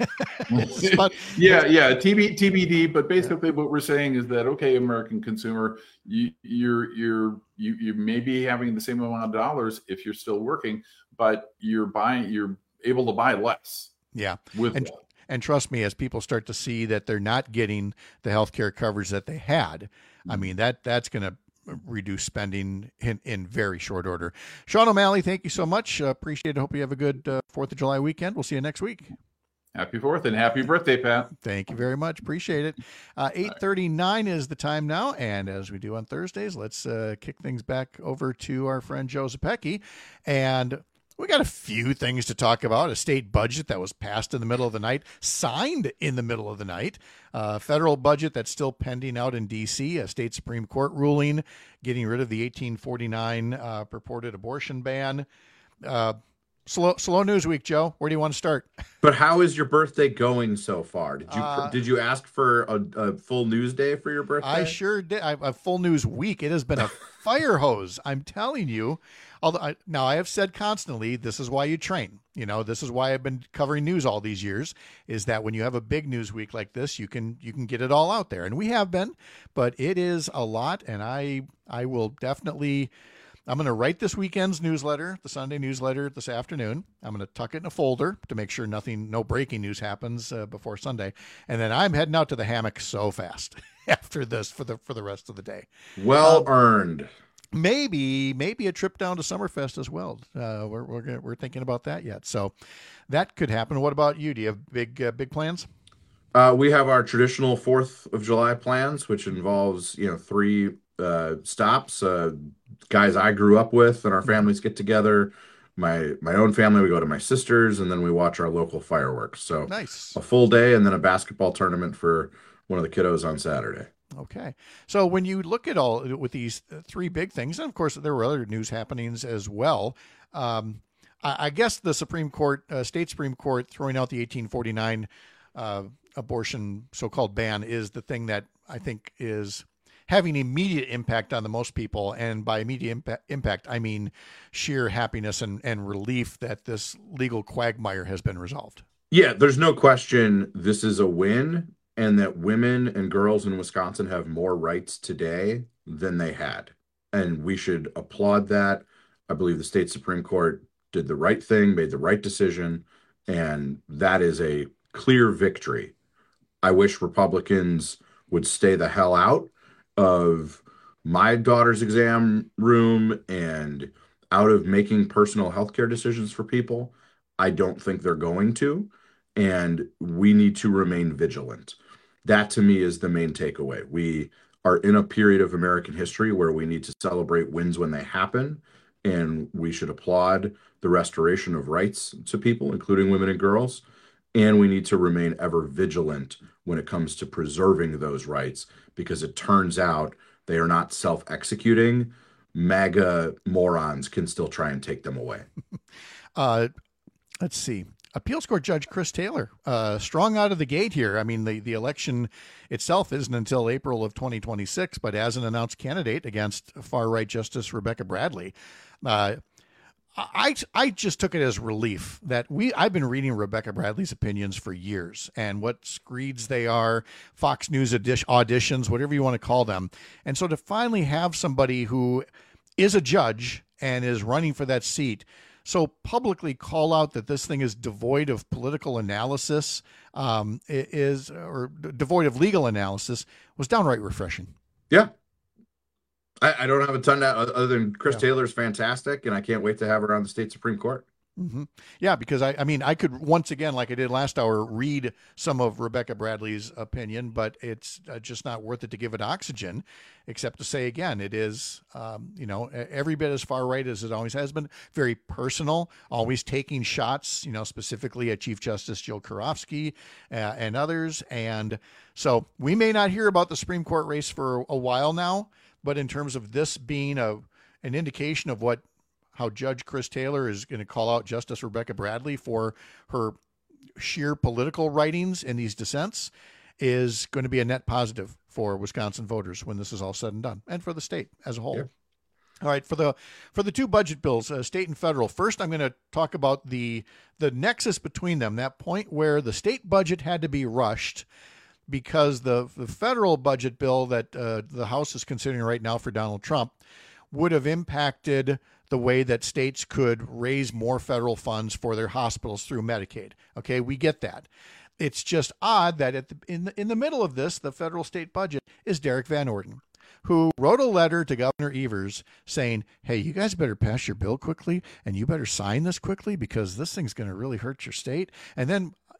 but, yeah, yeah, T B, T B D. But basically, yeah. what we're saying is that okay, American consumer, you, you're you're you you may be having the same amount of dollars if you're still working, but you're buying, you're able to buy less. Yeah, with and, that. And trust me, as people start to see that they're not getting the healthcare coverage that they had, mm-hmm. I mean that that's going to reduce spending in, in very short order. Sean O'Malley, thank you so much. Uh, appreciate it. Hope you have a good uh, fourth of July weekend. We'll see you next week. Happy fourth and happy birthday, Pat. Thank you very much. Appreciate it. Uh, eight thirty-nine is the time now, and as we do on Thursdays, let's uh, kick things back over to our friend Joe Zepecki. And we got a few things to talk about. A state budget that was passed in the middle of the night, signed in the middle of the night. A federal budget that's still pending out in D C, a state Supreme Court ruling getting rid of the eighteen forty-nine uh, purported abortion ban. Uh, Slow, slow news week, Joe. Where do you want to start? But how is your birthday going so far? Did you Uh, did you ask for a, a full news day for your birthday? I sure did. I, a full news week. It has been a fire hose. I'm telling you. Although I, now I have said constantly, this is why you train. You know, this is why I've been covering news all these years. Is that when you have a big news week like this, you can you can get it all out there, and we have been. But it is a lot, and I I will definitely. I'm going to write this weekend's newsletter, the Sunday newsletter, this afternoon. I'm going to tuck it in a folder to make sure nothing, no breaking news happens uh, before Sunday. And then I'm heading out to the hammock so fast after this for the for the rest of the day. Well um, earned. Maybe maybe a trip down to Summerfest as well. Uh, we're we're gonna, we're thinking about that yet. So that could happen. What about you? Do you have big uh, big plans? Uh, we have our traditional Fourth of July plans, which involves you know three uh, stops. Uh, guys I grew up with and our families get together. My my own family, we go to my sister's, and then we watch our local fireworks. So nice. A full day and then a basketball tournament for one of the kiddos on Saturday. Okay. So when you look at all with these three big things, and of course there were other news happenings as well, um, I, I guess the Supreme Court, uh, state Supreme Court throwing out the eighteen forty-nine uh, abortion so-called ban is the thing that I think is having immediate impact on the most people. And by immediate impact, impact I mean sheer happiness and, and relief that this legal quagmire has been resolved. Yeah, there's no question this is a win, and that women and girls in Wisconsin have more rights today than they had. And we should applaud that. I believe the state Supreme Court did the right thing, made the right decision, and that is a clear victory. I wish Republicans would stay the hell out of my daughter's exam room and out of making personal healthcare decisions for people. I don't think they're going to, and we need to remain vigilant. That to me is the main takeaway. We are in a period of American history where we need to celebrate wins when they happen, and we should applaud the restoration of rights to people, including women and girls, and we need to remain ever vigilant when it comes to preserving those rights, because it turns out they are not self-executing. MAGA morons can still try and take them away. uh, let's see. Appeals Court Judge Chris Taylor, uh, strong out of the gate here. I mean, the, the election itself isn't until April of twenty twenty-six, but as an announced candidate against far-right Justice Rebecca Bradley, uh, I I just took it as relief that we I've been reading Rebecca Bradley's opinions for years and what screeds they are, Fox News auditions, whatever you want to call them. And so to finally have somebody who is a judge and is running for that seat so publicly call out that this thing is devoid of political analysis, um, is or devoid of legal analysis was downright refreshing. Yeah. I, I don't have a ton to, other than Chris yeah. Taylor's fantastic, and I can't wait to have her on the state Supreme Court. Mm-hmm. Yeah, because I, I mean, I could once again, like I did last hour, read some of Rebecca Bradley's opinion, but it's uh, just not worth it to give it oxygen, except to say again, it is, um, you know, every bit as far right as it always has been. Very personal, always taking shots, you know, specifically at Chief Justice Jill Karofsky uh, and others. And so we may not hear about the Supreme Court race for a while now, but in terms of this being a an indication of what how Judge Chris Taylor is going to call out Justice Rebecca Bradley for her sheer political writings in these dissents is going to be a net positive for Wisconsin voters when this is all said and done, and for the state as a whole. Yeah. All right, for the for the two budget bills, uh, state and federal. First, I'm going to talk about the the nexus between them, that point where the state budget had to be rushed because the, the federal budget bill that uh, the House is considering right now for Donald Trump would have impacted the way that states could raise more federal funds for their hospitals through Medicaid. Okay, we get that. It's just odd that at the, in, the, in the middle of this, the federal state budget is Derek Van Orden, who wrote a letter to Governor Evers saying, hey, you guys better pass your bill quickly, and you better sign this quickly because this thing's going to really hurt your state. And then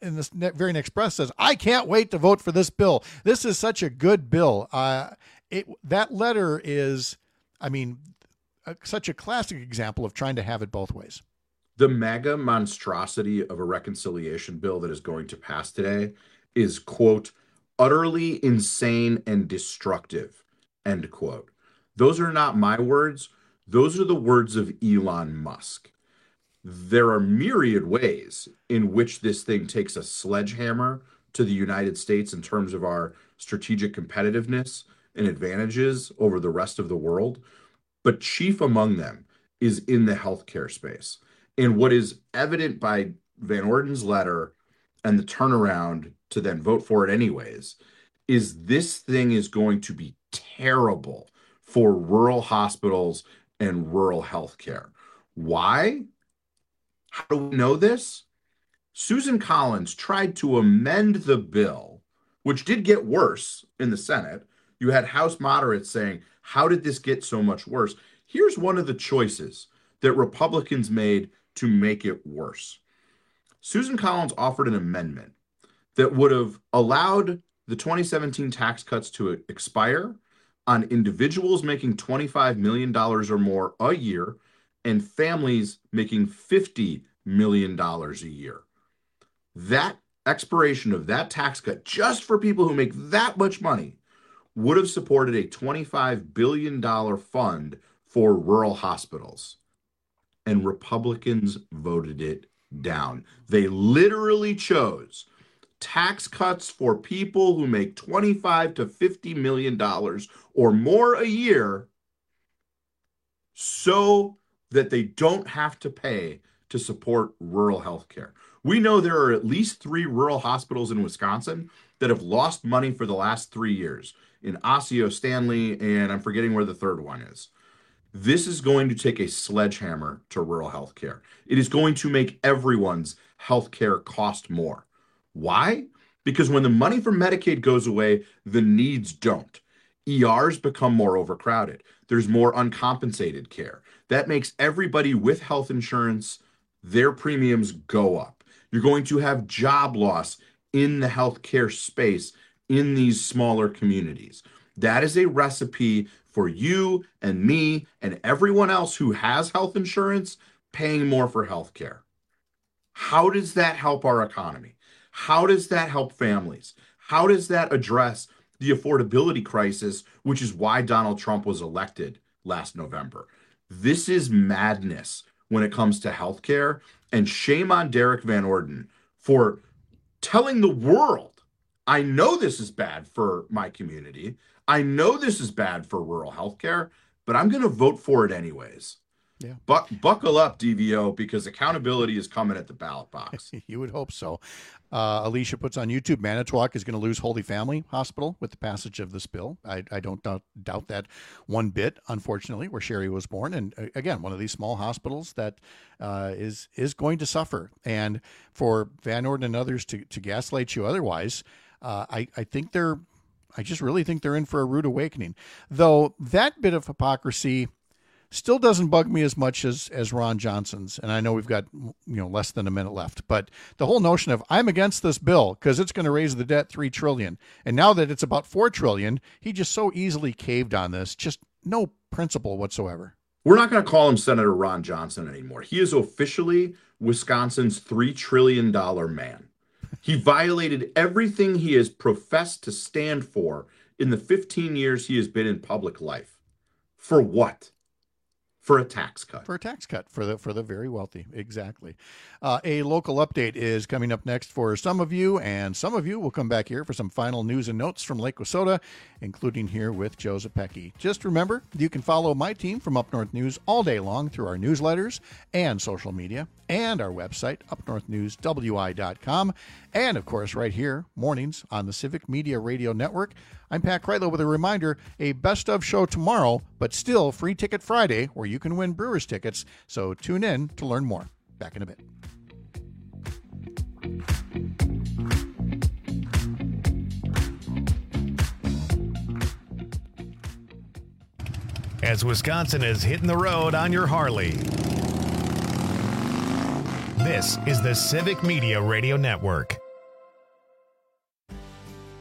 in this ne- very next breath says, I can't wait to vote for this bill. This is such a good bill. Uh, it that letter is, I mean, a, such a classic example of trying to have it both ways. The mega monstrosity of a reconciliation bill that is going to pass today is, quote, utterly insane and destructive, end quote. Those are not my words. Those are the words of Elon Musk. There are myriad ways in which this thing takes a sledgehammer to the United States in terms of our strategic competitiveness and advantages over the rest of the world. But chief among them is in the healthcare space. And what is evident by Van Orden's letter and the turnaround to then vote for it anyways, is this thing is going to be terrible for rural hospitals and rural healthcare. Why? How do we know this? Susan Collins tried to amend the bill, which did get worse in the Senate. You had House moderates saying, how did this get so much worse? Here's one of the choices that Republicans made to make it worse. Susan Collins offered an amendment that would have allowed the twenty seventeen tax cuts to expire on individuals making twenty-five million dollars or more a year and families making fifty million dollars a year. That expiration of that tax cut, just for people who make that much money, would have supported a twenty-five billion dollars fund for rural hospitals. And Republicans voted it down. They literally chose tax cuts for people who make twenty-five to fifty million dollars or more a year so that they don't have to pay to support rural health care. We know there are at least three rural hospitals in Wisconsin that have lost money for the last three years in Osseo, Stanley, and I'm forgetting where the third one is. This is going to take a sledgehammer to rural health care. It is going to make everyone's health care cost more. Why? Because when the money from Medicaid goes away, the needs don't. E Rs become more overcrowded. There's more uncompensated care. That makes everybody with health insurance, their premiums go up. You're going to have job loss in the healthcare space in these smaller communities. That is a recipe for you and me and everyone else who has health insurance paying more for healthcare. How does that help our economy? How does that help families? How does that address the affordability crisis, which is why Donald Trump was elected last November? This is madness when it comes to healthcare, and shame on Derek Van Orden for telling the world, I know this is bad for my community. I know this is bad for rural healthcare, but I'm going to vote for it anyways. Yeah. Buck, buckle up, D V O, because accountability is coming at the ballot box. You would hope so. Uh, Alicia puts on YouTube, Manitowoc is going to lose Holy Family Hospital with the passage of this bill. I, I don't doubt, doubt that one bit, unfortunately, where Sherry was born. And uh, again, one of these small hospitals that uh, is is going to suffer. And for Van Orden and others to, to gaslight you otherwise, uh, I, I think they're, I just really think they're in for a rude awakening. Though that bit of hypocrisy still doesn't bug me as much as, as Ron Johnson's. And I know we've got, you know, less than a minute left, but the whole notion of I'm against this bill because it's going to raise the debt three trillion dollars. And now that it's about four trillion dollars, he just so easily caved on this. Just no principle whatsoever. We're not going to call him Senator Ron Johnson anymore. He is officially Wisconsin's three trillion dollars man. He violated everything he has professed to stand for in the fifteen years he has been in public life. For what? For a tax cut. For a tax cut for the for the very wealthy. Exactly. Uh, a local update is coming up next for some of you, and some of you will come back here for some final news and notes from Lake Wissota, including here with Joe Zepecki. Just remember, you can follow my team from Up North News all day long through our newsletters and social media and our website, up north news w i dot com, and, of course, right here, mornings on the Civic Media Radio Network. I'm Pat Kreitlow with a reminder, a best of show tomorrow, but still free ticket Friday, where you can win Brewers tickets. So tune in to learn more. Back in a bit. As Wisconsin is hitting the road on your Harley, this is the Civic Media Radio Network.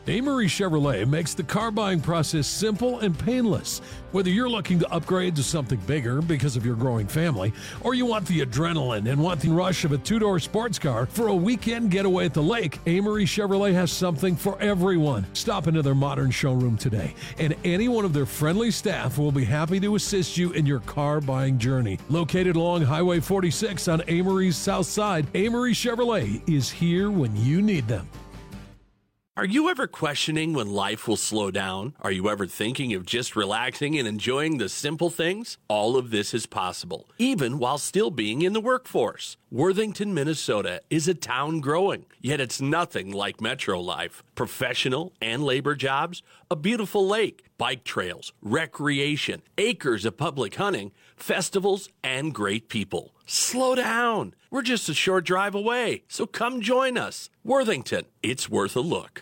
Amory Chevrolet makes the car buying process simple and painless. Whether you're looking to upgrade to something bigger because of your growing family, or you want the adrenaline and want the rush of a two-door sports car for a weekend getaway at the lake, Amory Chevrolet has something for everyone. Stop into their modern showroom today, and any one of their friendly staff will be happy to assist you in your car buying journey. Located along Highway forty-six on Amory's south side, Amory Chevrolet is here when you need them. Are you ever questioning when life will slow down? Are you ever thinking of just relaxing and enjoying the simple things? All of this is possible, even while still being in the workforce. Worthington, Minnesota is a town growing, yet it's nothing like metro life. Professional and labor jobs, a beautiful lake, bike trails, recreation, acres of public hunting, festivals, and great people. Slow down. We're just a short drive away, so come join us. Worthington, it's worth a look.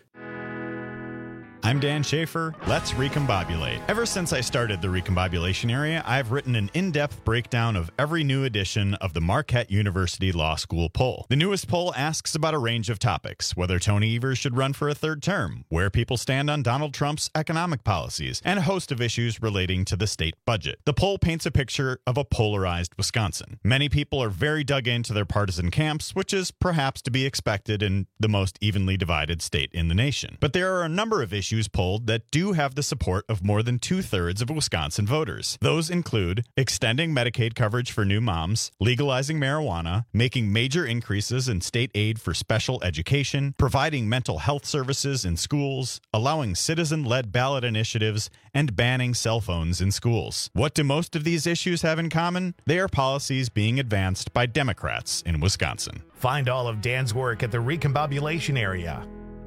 I'm Dan Schaefer. Let's recombobulate. Ever since I started the recombobulation area, I've written an in-depth breakdown of every new edition of the Marquette University Law School poll. The newest poll asks about a range of topics, whether Tony Evers should run for a third term, where people stand on Donald Trump's economic policies, and a host of issues relating to the state budget. The poll paints a picture of a polarized Wisconsin. Many people are very dug into their partisan camps, which is perhaps to be expected in the most evenly divided state in the nation. But there are a number of issues polled that do have the support of more than two-thirds of Wisconsin voters. Those include extending Medicaid coverage for new moms, legalizing marijuana, making major increases in state aid for special education, providing mental health services in schools, allowing citizen-led ballot initiatives, and banning cell phones in schools. What do most of these issues have in common? They are policies being advanced by Democrats in Wisconsin. Find all of Dan's work at the recombobulation area.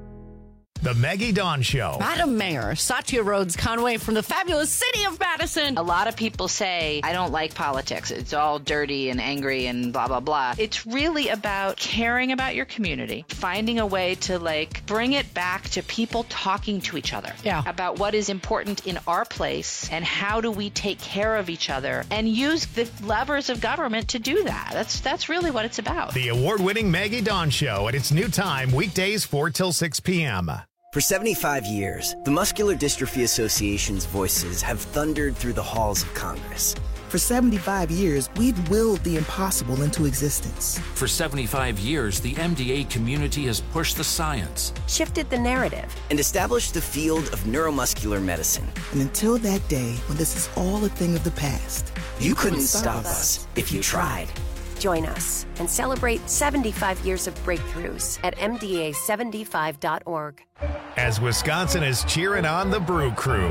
The Maggie Dawn Show. Madam Mayor, Satya Rhodes Conway from the fabulous city of Madison. A lot of people say, I don't like politics. It's all dirty and angry and blah, blah, blah. It's really about caring about your community, finding a way to, like, bring it back to people talking to each other. Yeah. About what is important in our place and how do we take care of each other and use the levers of government to do that. That's, that's really what it's about. The award-winning Maggie Dawn Show at its new time, weekdays four till six p.m. For seventy-five years, the Muscular Dystrophy Association's voices have thundered through the halls of Congress. For seventy-five years, we've willed the impossible into existence. For seventy-five years, the M D A community has pushed the science, shifted the narrative, and established the field of neuromuscular medicine. And until that day when this is all a thing of the past, you, you couldn't, couldn't stop us if you tried. Join us and celebrate seventy-five years of breakthroughs at M D A seventy-five dot org. As Wisconsin is cheering on the Brew Crew.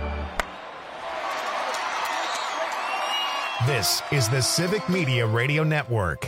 This is the Civic Media Radio Network.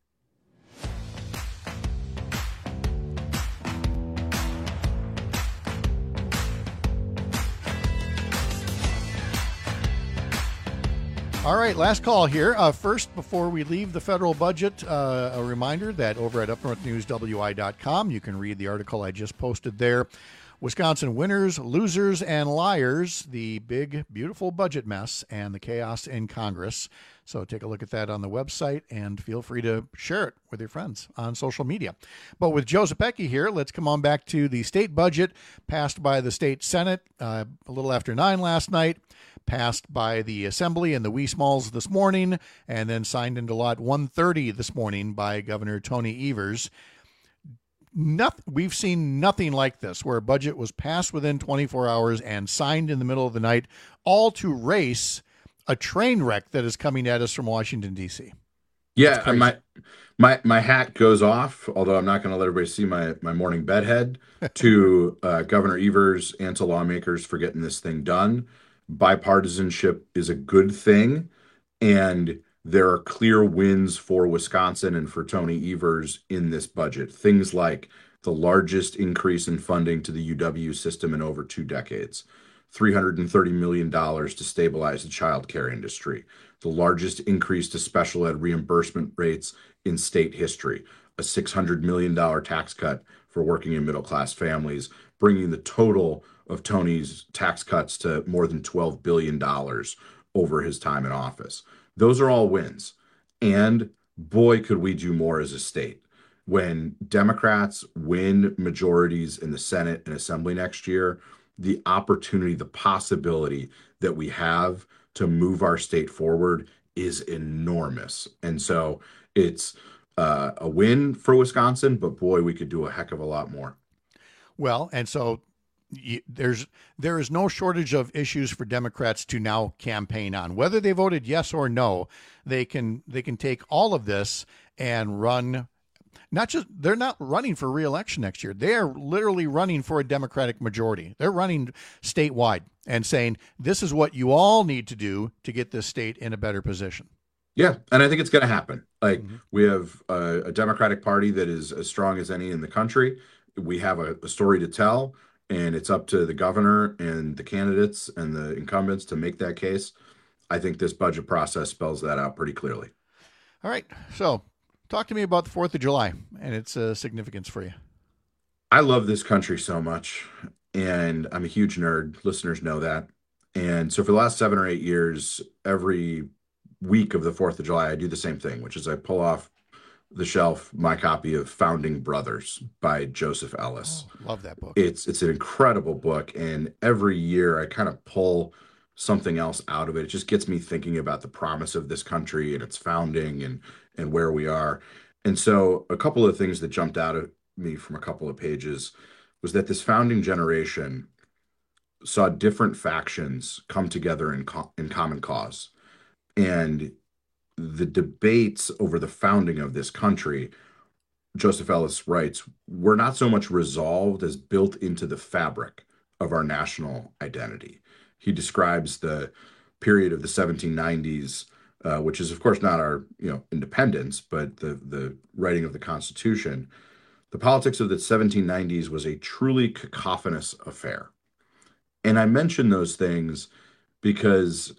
All right, last call here. Uh, first, before we leave the federal budget, uh, a reminder that over at up north news w i dot com, you can read the article I just posted there. Wisconsin winners, losers, and liars, the big, beautiful budget mess and the chaos in Congress. So take a look at that on the website and feel free to share it with your friends on social media. But with Joe Zepecki here, let's come on back to the state budget passed by the state Senate uh, a little after nine last night, passed by the Assembly and the Wee Smalls this morning, and then signed into Lot one thirty this morning by Governor Tony Evers. Nothing, we've seen nothing like this, where a budget was passed within twenty-four hours and signed in the middle of the night, all to race a train wreck that is coming at us from Washington, D C. Yeah, my my my hat goes off, although I'm not going to let everybody see my, my morning bedhead, to uh, Governor Evers and to lawmakers for getting this thing done. Bipartisanship is a good thing, and there are clear wins for Wisconsin and for Tony Evers in this budget. Things like the largest increase in funding to the U W system in over two decades, three hundred thirty million dollars to stabilize the child care industry, the largest increase to special ed reimbursement rates in state history, a six hundred million dollars tax cut for working and middle-class families, bringing the total of Tony's tax cuts to more than twelve billion dollars over his time in office. Those are all wins. And boy, could we do more as a state. when Democrats win majorities in the Senate and Assembly next year, the opportunity, the possibility that we have to move our state forward is enormous. And so it's uh, a win for Wisconsin, but boy, we could do a heck of a lot more. Well, and so y- there's there is no shortage of issues for Democrats to now campaign on. Whether they voted yes or no, they can they can take all of this and run. Not just they're not running for re-election next year. They are literally running for a Democratic majority. They're running statewide and saying this is what you all need to do to get this state in a better position. Yeah, and I think it's going to happen. Like mm-hmm. we have a, a Democratic Party that is as strong as any in the country. We have a, a story to tell, and it's up to the governor and the candidates and the incumbents to make that case. I think this budget process spells that out pretty clearly. All right, so talk to me about the fourth of July and its uh, significance for you. I love this country so much, and I'm a huge nerd. Listeners know that. And so for the last seven or eight years, every week of the fourth of July, I do the same thing, which is I pull off the shelf my copy of Founding Brothers by Joseph Ellis. Oh, love that book. It's it's an incredible book, and every year I kind of pull something else out of it. It just gets me thinking about the promise of this country and its founding and and where we are. And so a couple of things that jumped out at me from a couple of pages was that this founding generation saw different factions come together in co- in common cause. And the debates over the founding of this country, Joseph Ellis writes, were not so much resolved as built into the fabric of our national identity. He describes the period of the seventeen nineties, uh, which is, of course, not our you know independence, but the, the writing of the Constitution. The politics of the seventeen nineties was a truly cacophonous affair. And I mention those things because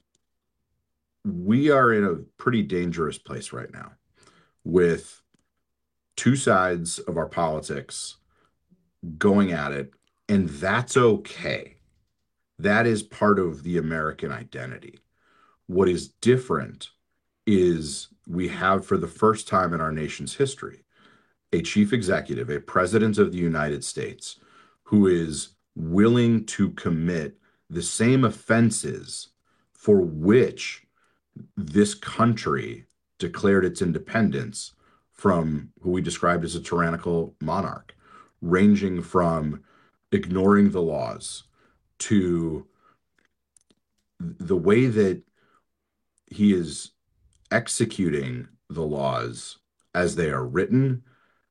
we are in a pretty dangerous place right now with two sides of our politics going at it, and that's okay. That is part of the American identity. What is different is we have, for the first time in our nation's history, a chief executive, a president of the United States, who is willing to commit the same offenses for which this country declared its independence from who we described as a tyrannical monarch, ranging from ignoring the laws to the way that he is executing the laws as they are written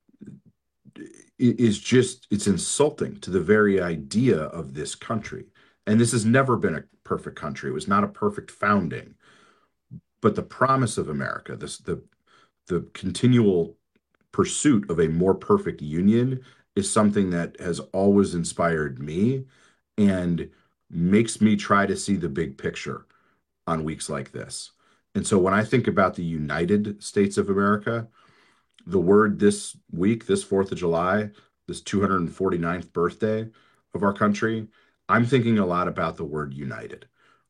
is just, it's insulting to the very idea of this country. And this has never been a perfect country. It was not a perfect founding. But the promise of America, this the the continual pursuit of a more perfect union is something that has always inspired me and makes me try to see the big picture on weeks like this. And so when I think about the United States of America, the word this week, this fourth of July, this two hundred forty-ninth birthday of our country, I'm thinking a lot about the word united.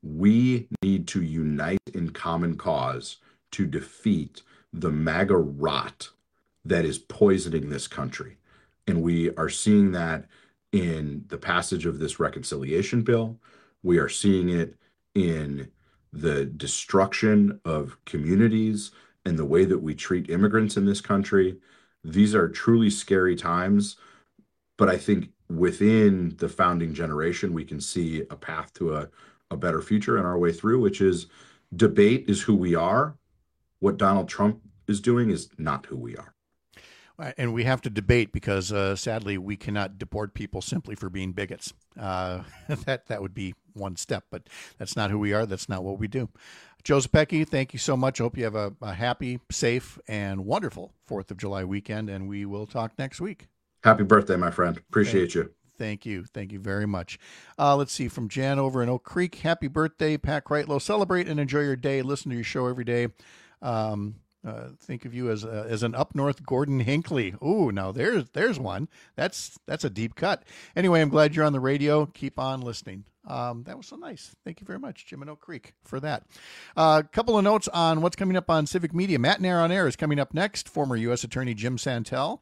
We need to unite in common cause to defeat the MAGA rot that is poisoning this country. And we are seeing that in the passage of this reconciliation bill. We are seeing it in the destruction of communities and the way that we treat immigrants in this country. These are truly scary times, but I think within the founding generation, we can see a path to a a better future in our way through, which is debate is who we are. What Donald Trump is doing is not who we are. And we have to debate because, uh, sadly, we cannot deport people simply for being bigots. Uh, that that would be one step, but that's not who we are. That's not what we do. Joe Zepecki, thank you so much. I hope you have a, a happy, safe, and wonderful fourth of July weekend, and we will talk next week. Happy birthday, my friend. Appreciate thank, you. Thank you. Thank you very much. Uh, let's see, from Jan over in Oak Creek, happy birthday, Pat Kreitlow. Celebrate and enjoy your day. Listen to your show every day. Um, uh, think of you as a, as an up north Gordon Hinckley. Ooh, now there's there's one. That's that's a deep cut. Anyway, I'm glad you're on the radio. Keep on listening. Um, that was so nice. Thank you very much, Jim in Oak Creek, for that. A uh, couple of notes on what's coming up on Civic Media. Matt Nair on Air is coming up next. Former U S Attorney Jim Santel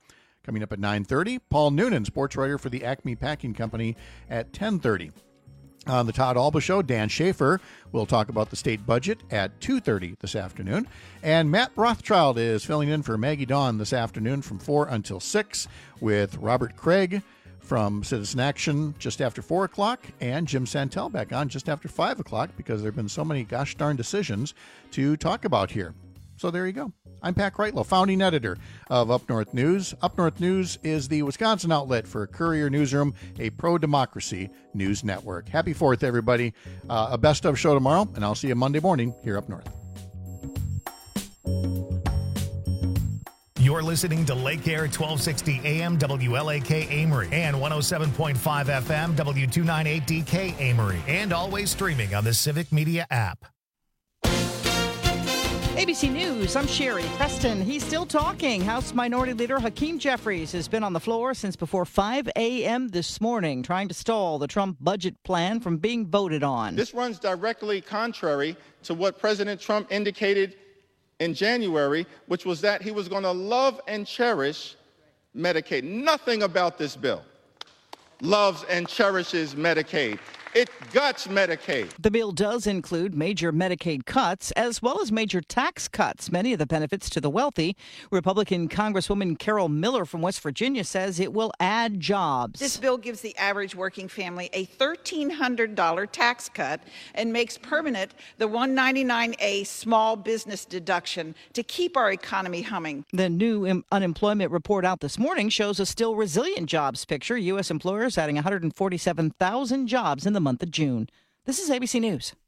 coming up at nine thirty. Paul Noonan, sports writer for the Acme Packing Company, at ten thirty. On the Todd Alba Show, Dan Schaefer will talk about the state budget at two thirty this afternoon. And Matt Rothschild is filling in for Maggie Dawn this afternoon from four until six with Robert Craig from Citizen Action just after four o'clock and Jim Santel back on just after five o'clock because there have been so many gosh darn decisions to talk about here. So there you go. I'm Pat Kreitlow, founding editor of Up North News. Up North News is the Wisconsin outlet for Courier Newsroom, a pro-democracy news network. Happy fourth, everybody. Uh, a best of show tomorrow, and I'll see you Monday morning here up north. You're listening to Lake Air twelve sixty A M W L A K Amory and one oh seven point five F M W two ninety-eight D K Amory, and always streaming on the Civic Media app. A B C News, I'm Sherry Preston. He's still talking. House Minority Leader Hakeem Jeffries has been on the floor since before five a.m. this morning, trying to stall the Trump budget plan from being voted on. This runs directly contrary to what President Trump indicated in January, which was that he was going to love and cherish Medicaid. Nothing about this bill loves and cherishes Medicaid. It guts Medicaid. The bill does include major Medicaid cuts as well as major tax cuts, many of the benefits to the wealthy. Republican Congresswoman Carol Miller from West Virginia says it will add jobs. This bill gives the average working family a one thousand three hundred dollars tax cut and makes permanent the one ninety-nine A small business deduction to keep our economy humming. The new unemployment report out this morning shows a still resilient jobs picture. U S employers adding one hundred forty-seven thousand jobs in the month of June. This is A B C News.